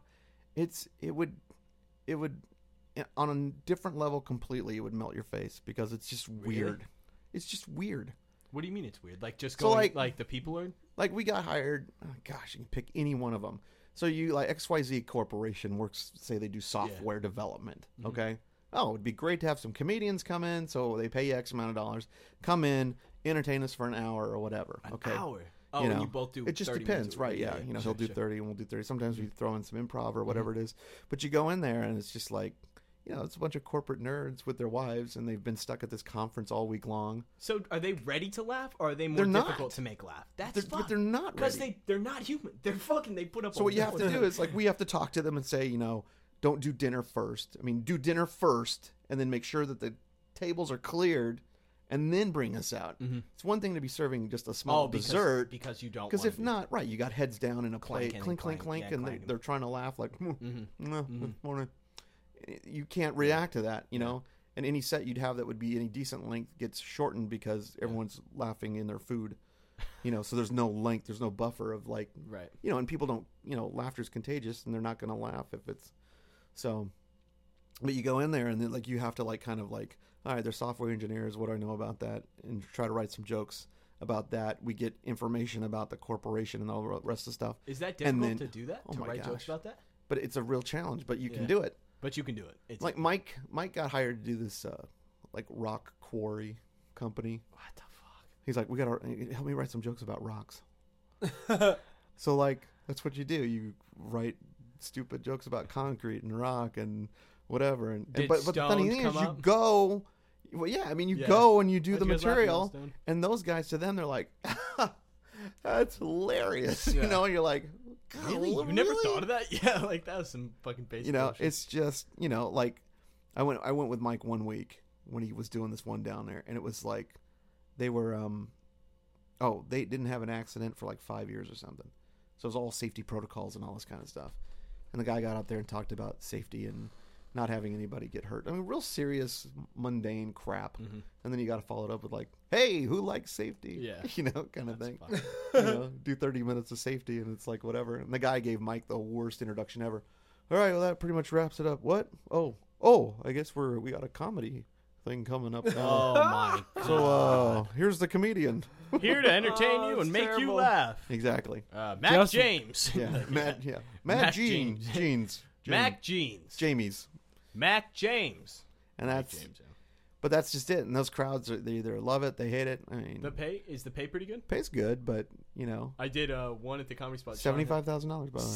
It would on a different level completely. It would melt your face because it's just weird. Really? It's just weird. What do you mean it's weird? Like just So, going, like the people are. Like we got hired. Oh, gosh, you can pick any one of them. So you like XYZ Corporation works. Say they do software development. Okay. Oh, it'd be great to have some comedians come in. So they pay you X amount of dollars. Come in, entertain us for an hour or whatever. An okay. hour. Oh, and you both do. It just 30 depends, minutes. right? Yeah. He'll do 30 and we'll do 30. Sometimes we throw in some improv or whatever it is. But you go in there and it's just like, it's a bunch of corporate nerds with their wives, and they've been stuck at this conference all week long. So are they ready to laugh, or are they more They're not. difficult to make laugh? That's But they're not because ready. they're not human. They're fucking. They put up. So what you have to do is like we have to talk to them and say, don't do dinner first. I mean, do dinner first, and then make sure that the tables are cleared, and then bring us out. It's one thing to be serving just a small dessert because you don't. Because if not, right, you got heads down in a plate, clink, clink, clink, yeah, and they're trying to laugh like, morning. You can't react to that, And any set you'd have that would be any decent length gets shortened because everyone's laughing in their food, so there's no length, there's no buffer of like, right. And people don't, laughter's contagious and they're not going to laugh if it's so. But you go in there and then like you have to like kind of like, all right, they're software engineers. What do I know about that? And try to write some jokes about that. We get information about the corporation and all the rest of the stuff. Is that difficult to do that? To write jokes about that? But it's a real challenge. But you can do it. But you can do it. It's like Mike got hired to do this like rock quarry company. What the fuck? He's like, we got to help me write some jokes about rocks. So like that's what you do. You write stupid jokes about concrete and rock and whatever. And but the funny thing is you go. Well, yeah, I mean, you go and you do the material, and those guys, to them, they're like, that's hilarious. And you're like, really? You never thought of that? Yeah, like that was some fucking basic bullshit. It's just, like I went with Mike one week when he was doing this one down there, and it was like they were they didn't have an accident for like 5 years or something. So it was all safety protocols and all this kind of stuff. And the guy got up there and talked about safety and not having anybody get hurt. I mean, real serious, mundane crap. Mm-hmm. And then you got to follow it up with like, hey, who likes safety? Yeah. You know, kind of thing. Fun. You know, do 30 minutes of safety and it's like whatever. And the guy gave Mike the worst introduction ever. All right, well, that pretty much wraps it up. What? Oh, I guess we got a comedy thing coming up now. Oh my! So here's the comedian. Here to entertain you it's and make you terrible. laugh. Exactly. Mac Justin. James. Yeah. Matt Mac Jeans. Mac Jeans. Jamie's. Mac James. And Mac that's James. Yeah. but that's just it. And those crowds they either love it, they hate it. I mean, The pay is the pay pretty good? pay's good, but you know, I did one at the comedy spot. $75,000 by the way.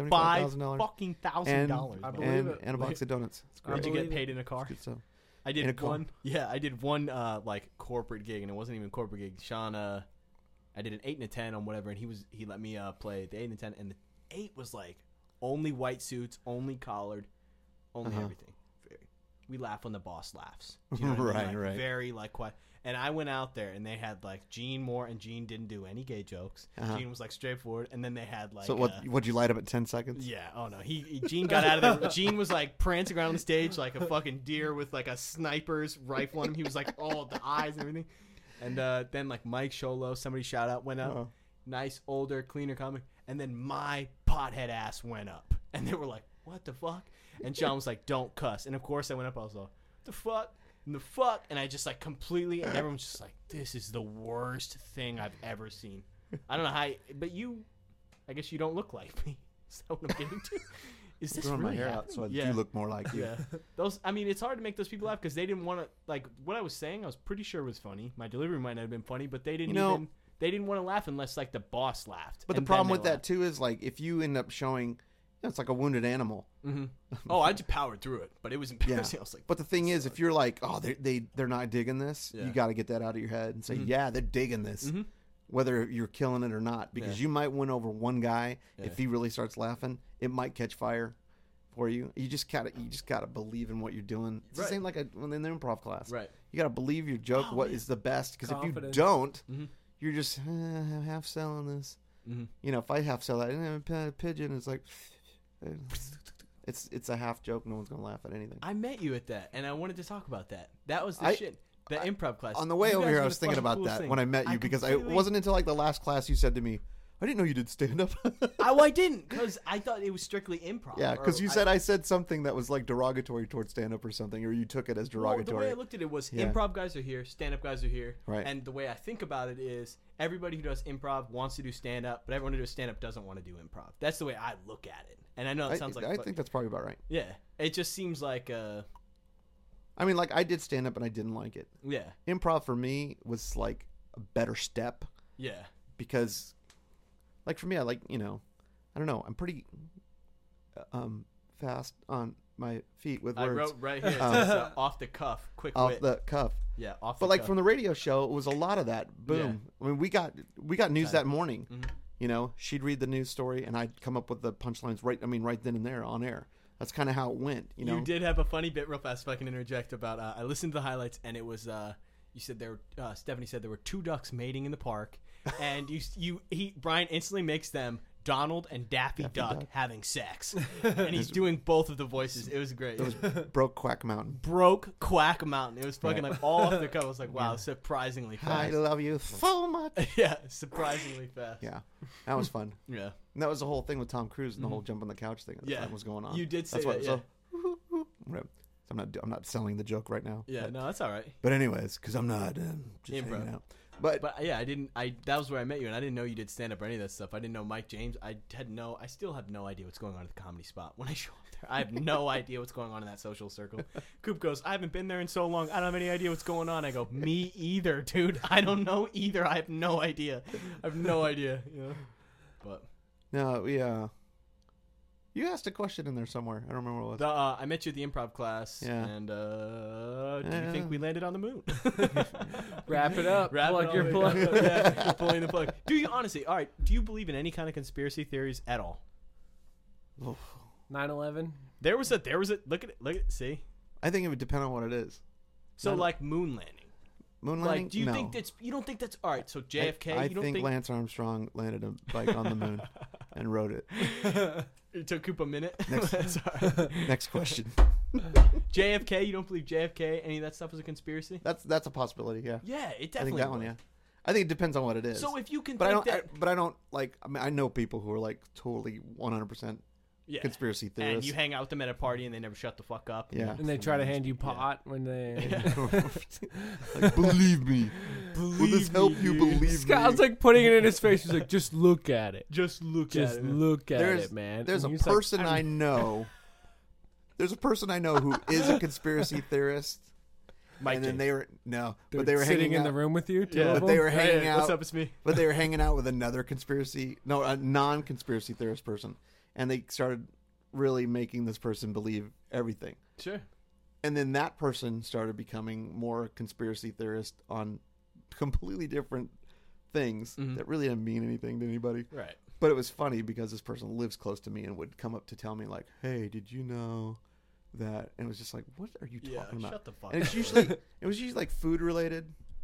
$75 fucking and, $1,000. I believe and, it. and a box of donuts. It's I great. Did you get believe it. paid in a car? Good stuff. I In a did car. one. Yeah, I did one like corporate gig, and it wasn't even a corporate gig. Sean, I did an 8 and a 10 on whatever, and he let me play the 8 and the 10, and the 8 was like only white suits, only collared, only everything. We laugh when the boss laughs. Do you know what I mean? Right. Very like quiet. And I went out there, and they had like Gene Moore, and Gene didn't do any gay jokes. Gene was like straightforward, and then they had like. So would you light up at 10 seconds? Yeah. Oh no. Gene got out of there. Gene was like prancing around the stage like a fucking deer with like a sniper's rifle on him. He was like all the eyes and everything. And then like Mike Sholo, somebody shout out went up. Oh. Nice older cleaner comic. And then my pothead ass went up, and they were like, "What the fuck?" And Sean was like, "Don't cuss." And of course I went up. I was like, "The fuck." And the fuck, and I just like completely, and everyone's just like, "This is the worst thing I've ever seen." I don't know how, but I guess you don't look like me. Is that what I'm getting to? Is this Growing really my hair happening? out so I Yeah. do look more like you. Yeah, I mean, it's hard to make those people laugh because they didn't want to. Like what I was saying, I was pretty sure was funny. My delivery might not have been funny, but they didn't They didn't want to laugh unless like the boss laughed. But the and problem then with they that too is like if you end up showing, it's like a wounded animal. laughed. Oh, I just powered through it, but it was embarrassing. I was like, But the thing is, if you're like, oh, they're not digging this, Yeah. you got to get that out of your head and say, yeah, they're digging this, whether you're killing it or not, because you might win over one guy if he really starts laughing. It might catch fire for you. You just gotta believe in what you're doing. It's the same like in the improv class. Right. You gotta believe your joke. What is the best? Because if you Confidence. don't, you're just half selling this. You know, if I half sell that, a pigeon, it's like. It's a half joke. No one's gonna laugh at anything. I met you at that, and I wanted to talk about that. That was the shit. The improv class. On the way You over guys here, were I was the thinking fucking about coolest that thing. when I met you because it wasn't until like the last class you said to me, "I didn't know you did stand up." I didn't, because I thought it was strictly improv. Yeah, because Or you said I said something that was like derogatory towards stand up or something, or you took it as Well, derogatory. the way I looked at it was Yeah. improv guys are here, stand-up guys are here. Right. And the way I think about it is everybody who does improv wants to do stand-up, but everyone who does stand-up doesn't want to do improv. That's the way I look at it. And I know it sounds like... I think that's probably about right. Yeah. It just seems like... I mean, like I did stand up and I didn't like it. yeah. Improv for me was like a better step Yeah. because, like for me, I like I don't know, I'm pretty fast on my feet with I words. wrote right here, it says, off the cuff, quick Off wit. the cuff. Yeah, off But the like cuff. from the radio show, it was a lot of that. Boom. I mean, we got news that morning. Mm-hmm. You know, she'd read the news story, and I'd come up with the punchlines right then and there on air. That's kind of how it went. You know, You did have a funny bit real fast if I can interject about I listened to the highlights and it was you said there were Stephanie said there were two ducks mating in the park and Brian instantly makes them Donald and Daffy Duck having sex and he's doing both of the voices. It was great. it was broke Quack Mountain. Broke Quack Mountain. It was fucking like all off the cuff. I was like, wow, surprisingly I fast. love you so much. Yeah, surprisingly fast. Yeah, that was fun. Yeah. And that was the whole thing with Tom Cruise and the whole jump on the couch thing at the Yeah. time was going on. You did say That's why that, it was so, I'm not selling the joke right now. Yeah, no, that's all right. But anyways, because I'm not just Improv. hanging out. But yeah, that was where I met you, and I didn't know you did stand up or any of that stuff. I didn't know Mike James. I still have no idea what's going on at the Comedy Spot when I show up there. I have no idea what's going on in that social circle. Coop goes, I haven't been there in so long. I don't have any idea what's going on. I go, me either, dude. I don't know either. I have no idea. You know? But no, you asked a question in there somewhere. I don't remember what it was. I met you at the improv class, Yeah. and do you think we landed on the moon? Wrap it up. Wrap Plug it your all plug. the way down. Yeah, pulling the plug. Do you honestly? All right. Do you believe in any kind of conspiracy theories at all? 9/11. There was a. Look at it. See. I think it would depend on what it is. So Not- like moon landing. Moon Like, landing? do you No. think that's? You don't think that's all right? So JFK, I you don't think Lance Armstrong landed a bike on the moon and rode it. It took Coop a minute. Next- Sorry. Next question. JFK, you don't believe JFK? Any of that stuff is a conspiracy? That's a possibility. Yeah. Yeah, it I think definitely. that one. was. Yeah. I think it depends on what it is. So if you can, but think I don't like. I mean, I know people who are like totally 100% yeah. conspiracy theorists. And you hang out with them at a party and they never shut the fuck up. Yeah. And they try to hand you pot when they. Like, believe me. Will this help you believe Scott's me? like putting it in his face. He's like, just look at it. Just look Just at it. look at There's- it, man. There's a And he's like, person I know. There's a person I know who is a conspiracy theorist. Mike and then James. they were no, They're but they were sitting hanging in out, the room with you. Two Yeah. of but them? they were Hey, hanging out. What's up? It's me. But they were hanging out with another a non-conspiracy theorist person, and they started really making this person believe everything. Sure. And then that person started becoming more a conspiracy theorist on completely different things that really didn't mean anything to anybody. Right. But it was funny because this person lives close to me and would come up to tell me like, "Hey, did you know that?" And it was just like, "What are you Yeah. talking about?" Shut the fuck And up. it was usually like food related,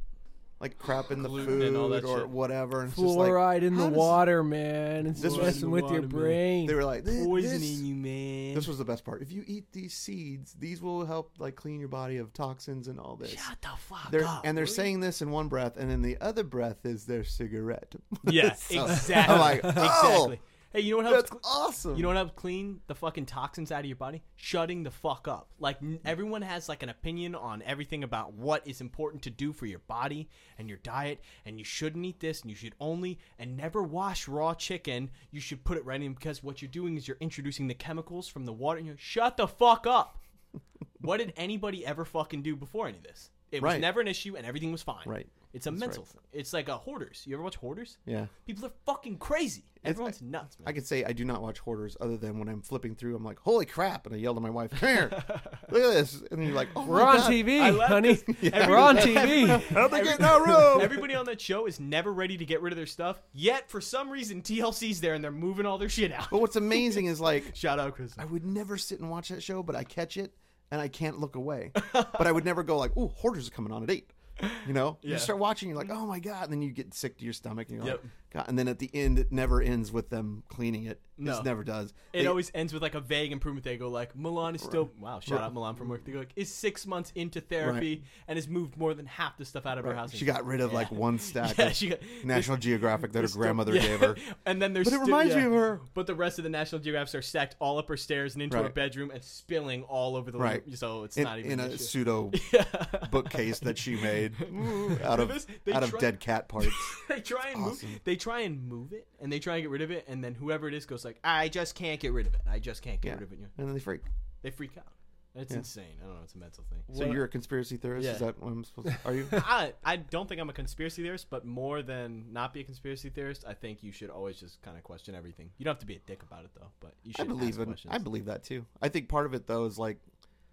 like crap in the Gluten food and all that or shit. whatever. And it's just like, Fluoride in the how does- water, man. It's This was- messing with your Water, man. brain. They were like, Poisoning you, man. This was the best part. If you eat these seeds, these will help like clean your body of toxins and all this. Shut the fuck They're, up. and they're will you? saying this in one breath, and in the other breath is their cigarette. Yeah, So, exactly. I'm like, oh, exactly. Hey, you know what helps? that's awesome. You know what helps clean the fucking toxins out of your body? Shutting the fuck up. Like everyone has like an opinion on everything about what is important to do for your body and your diet, and you shouldn't eat this, and you should only and never wash raw chicken. You should put it right in because what you're doing is you're introducing the chemicals from the water. And you're shut the fuck up. What did anybody ever fucking do before any of this? It was Right. never an issue, and everything was fine. Right. It's a That's mental right. thing. It's like a Hoarders. You ever watch Hoarders? Yeah. People are fucking crazy. Everyone's nuts, man. I could say I do not watch Hoarders other than when I'm flipping through, I'm like, holy crap. And I yelled at my wife, come here, look at this. And then you're like, oh, We're my on God. TV, I love honey. this. We're on TV. How'd they get in our room? Everybody on that show is never ready to get rid of their stuff. Yet, for some reason, TLC's there and they're moving all their shit out. But what's amazing is like, Shout out, Chris. I would never sit and watch that show, but I catch it and I can't look away. But I would never go like, oh, Hoarders are coming on at 8. You know, Yeah. you start watching, you're like, oh my God. And then you get sick to your stomach and you're Yep. like, God. And then at the end, it never ends with them cleaning it. It No. just never does. It always ends with like a vague improvement. They go like, Milan is still, wow, shout out Milan from work. They go like, is 6 months into therapy and has moved more than half the stuff out of her house. She got rid of like one stack Yeah, of she got National Geographic that her still- grandmother yeah. gave her. And then there's But it reminds me of her. But the rest of the National Geographics are stacked all up her stairs and into her Right. bedroom and spilling all over the Right. room. So it's In, not even in an a issue. pseudo bookcase that she made out of They out of try- dead cat parts. They try and awesome. they try and move it and they try and get rid of it, and then whoever it is goes like, I just can't get rid of it. I just can't get Yeah. rid of it. You know, And then they freak. they freak out. It's Yeah. insane. I don't know. It's a mental thing. So you're a conspiracy theorist? Yeah. Is that what I'm supposed to? Are you? I don't think I'm a conspiracy theorist, but more than not be a conspiracy theorist, I think you should always just kind of question everything. You don't have to be a dick about it though, but you I should believe ask it. questions. I believe that too. I think part of it though is like,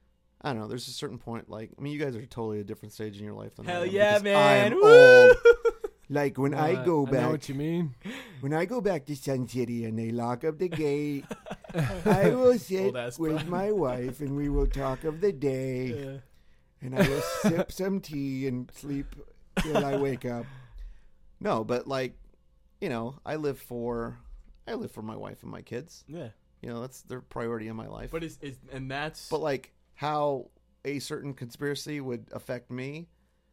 I don't know. There's a certain point. Like, I mean, you guys are totally a different stage in your life than I Hell am yeah, because man. I'm Woo! old. Like when I go I know back, what you mean. when I go back to Sun City and they lock up the gate, I will sit Old-ass with Brian. my wife and we will talk of the day, and I will sip some tea and sleep till I wake up. No, but like, you know, I live for my wife and my kids. Yeah, You know, that's their priority in my life. but and that's But like how a certain conspiracy would affect me,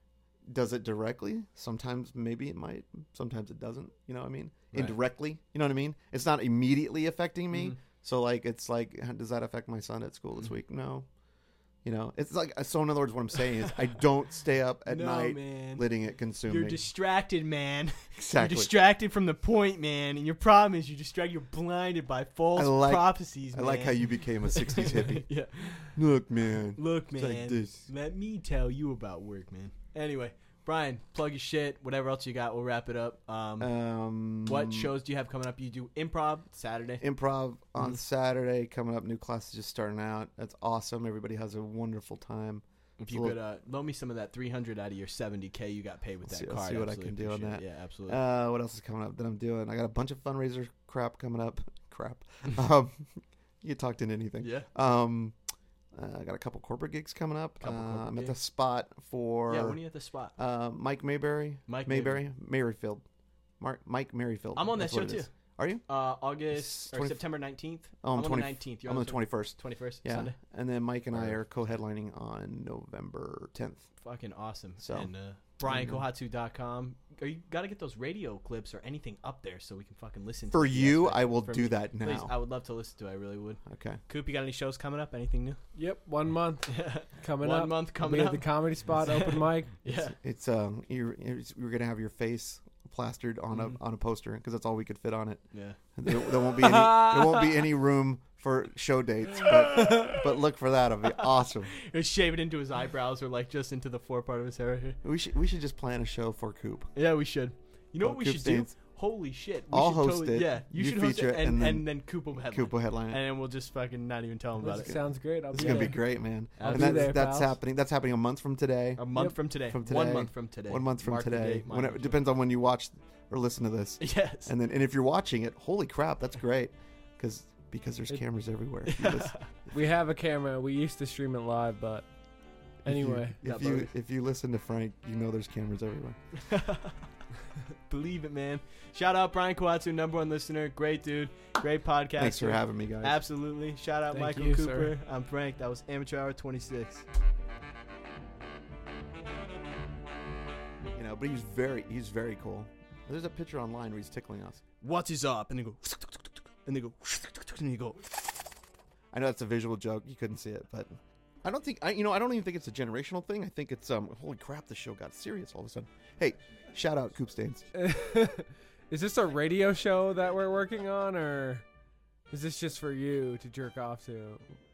does it directly? Sometimes maybe it might. Sometimes it doesn't. You know what I mean? Right. Indirectly. You know what I mean? It's not immediately affecting me. Mhm. So like, it's like, does that affect my son at school this week? No. You know, it's like, so in other words, what I'm saying is I don't stay up at No, night man. letting it consume You're me. distracted, man. Exactly. You're distracted from the point, man. And your problem is you're blinded by false prophecies, I man. like how you became a 60s hippie. Yeah. Look, man. Look, It's man. like this. Let me tell you about work, man. Anyway, Brian, plug your shit. Whatever else you got, we'll wrap it up. What shows do you have coming up? You do improv Saturday. Improv on Saturday coming up. New classes just starting out. That's awesome. Everybody has a wonderful time. If you could loan me some of that 300 out of your 70K you got paid with that I'll card. see what I Absolutely can do on appreciate that. it. Yeah, absolutely. What else is coming up that I'm doing? I got a bunch of fundraiser crap coming up. You talked into anything. Yeah. I got a couple corporate gigs coming up. I'm at the gigs. spot for Yeah, when are you at the spot? Mike Mayberry. Mike Merrifield. Mike Merrifield. I'm on that That's show what it too. is. Are you? August or 20 September 19th. Oh, I'm on the 19th. You're I'm on the 21st. 21st, Yeah. Sunday. And then Mike and I are co-headlining on November 10th. Fucking awesome. So, and BrianKohatsu.com. You got to get those radio clips or anything up there so we can fucking listen For to the you, aspect. I will For do me. that now. Please, I would love to listen to it. I really would. Okay. Coop, you got any shows coming up? Anything new? Yep, 1 month coming up. 1 month I'll coming be up. at the Comedy Spot open mic. Yeah. It's you're gonna have your face plastered on a poster because that's all we could fit on it. Yeah. There won't be any room for show dates, but look for that. It'll be awesome. Just shave it into his eyebrows or like just into the forepart of his hair here. We should just plan a show for Coop. Yeah, we should. You know Oh, what we Coop should Stains. do? Holy shit. We I'll should host totally, it. Yeah, you You should host feature it, it, and then Coop will headline. Coop will headline And it. then we'll just fucking not even tell him about it. Sounds great. I'll It's be gonna there. be great, man. I'll And be there, that's pals. happening. That's happening a month from today. A month Yep. from today. From 1 today. month from today. 1 month from Mark the today. date, When mark it depends on when you watch or listen to this. Yes. And if you're watching it, holy crap, that's great, because there's cameras everywhere. If you listen- We have a camera. We used to stream it live, but anyway. if you listen to Frank, you know there's cameras everywhere. Believe it, man. Shout out Brian Kohatsu, #1 listener. Great dude. Great podcast. Thanks for having me, guys. Absolutely. Shout out Thank Michael you, Cooper. sir. I'm Frank. That was Amateur Hour 26. But he's very cool. There's a picture online where he's tickling us. What is up? And they go, and they go, and you go. I know that's a visual joke. You couldn't see it, but I don't even think it's a generational thing. I think it's holy crap, the show got serious all of a sudden. Hey, shout out Coop Stains. Is this a radio show that we're working on, or is this just for you to jerk off to?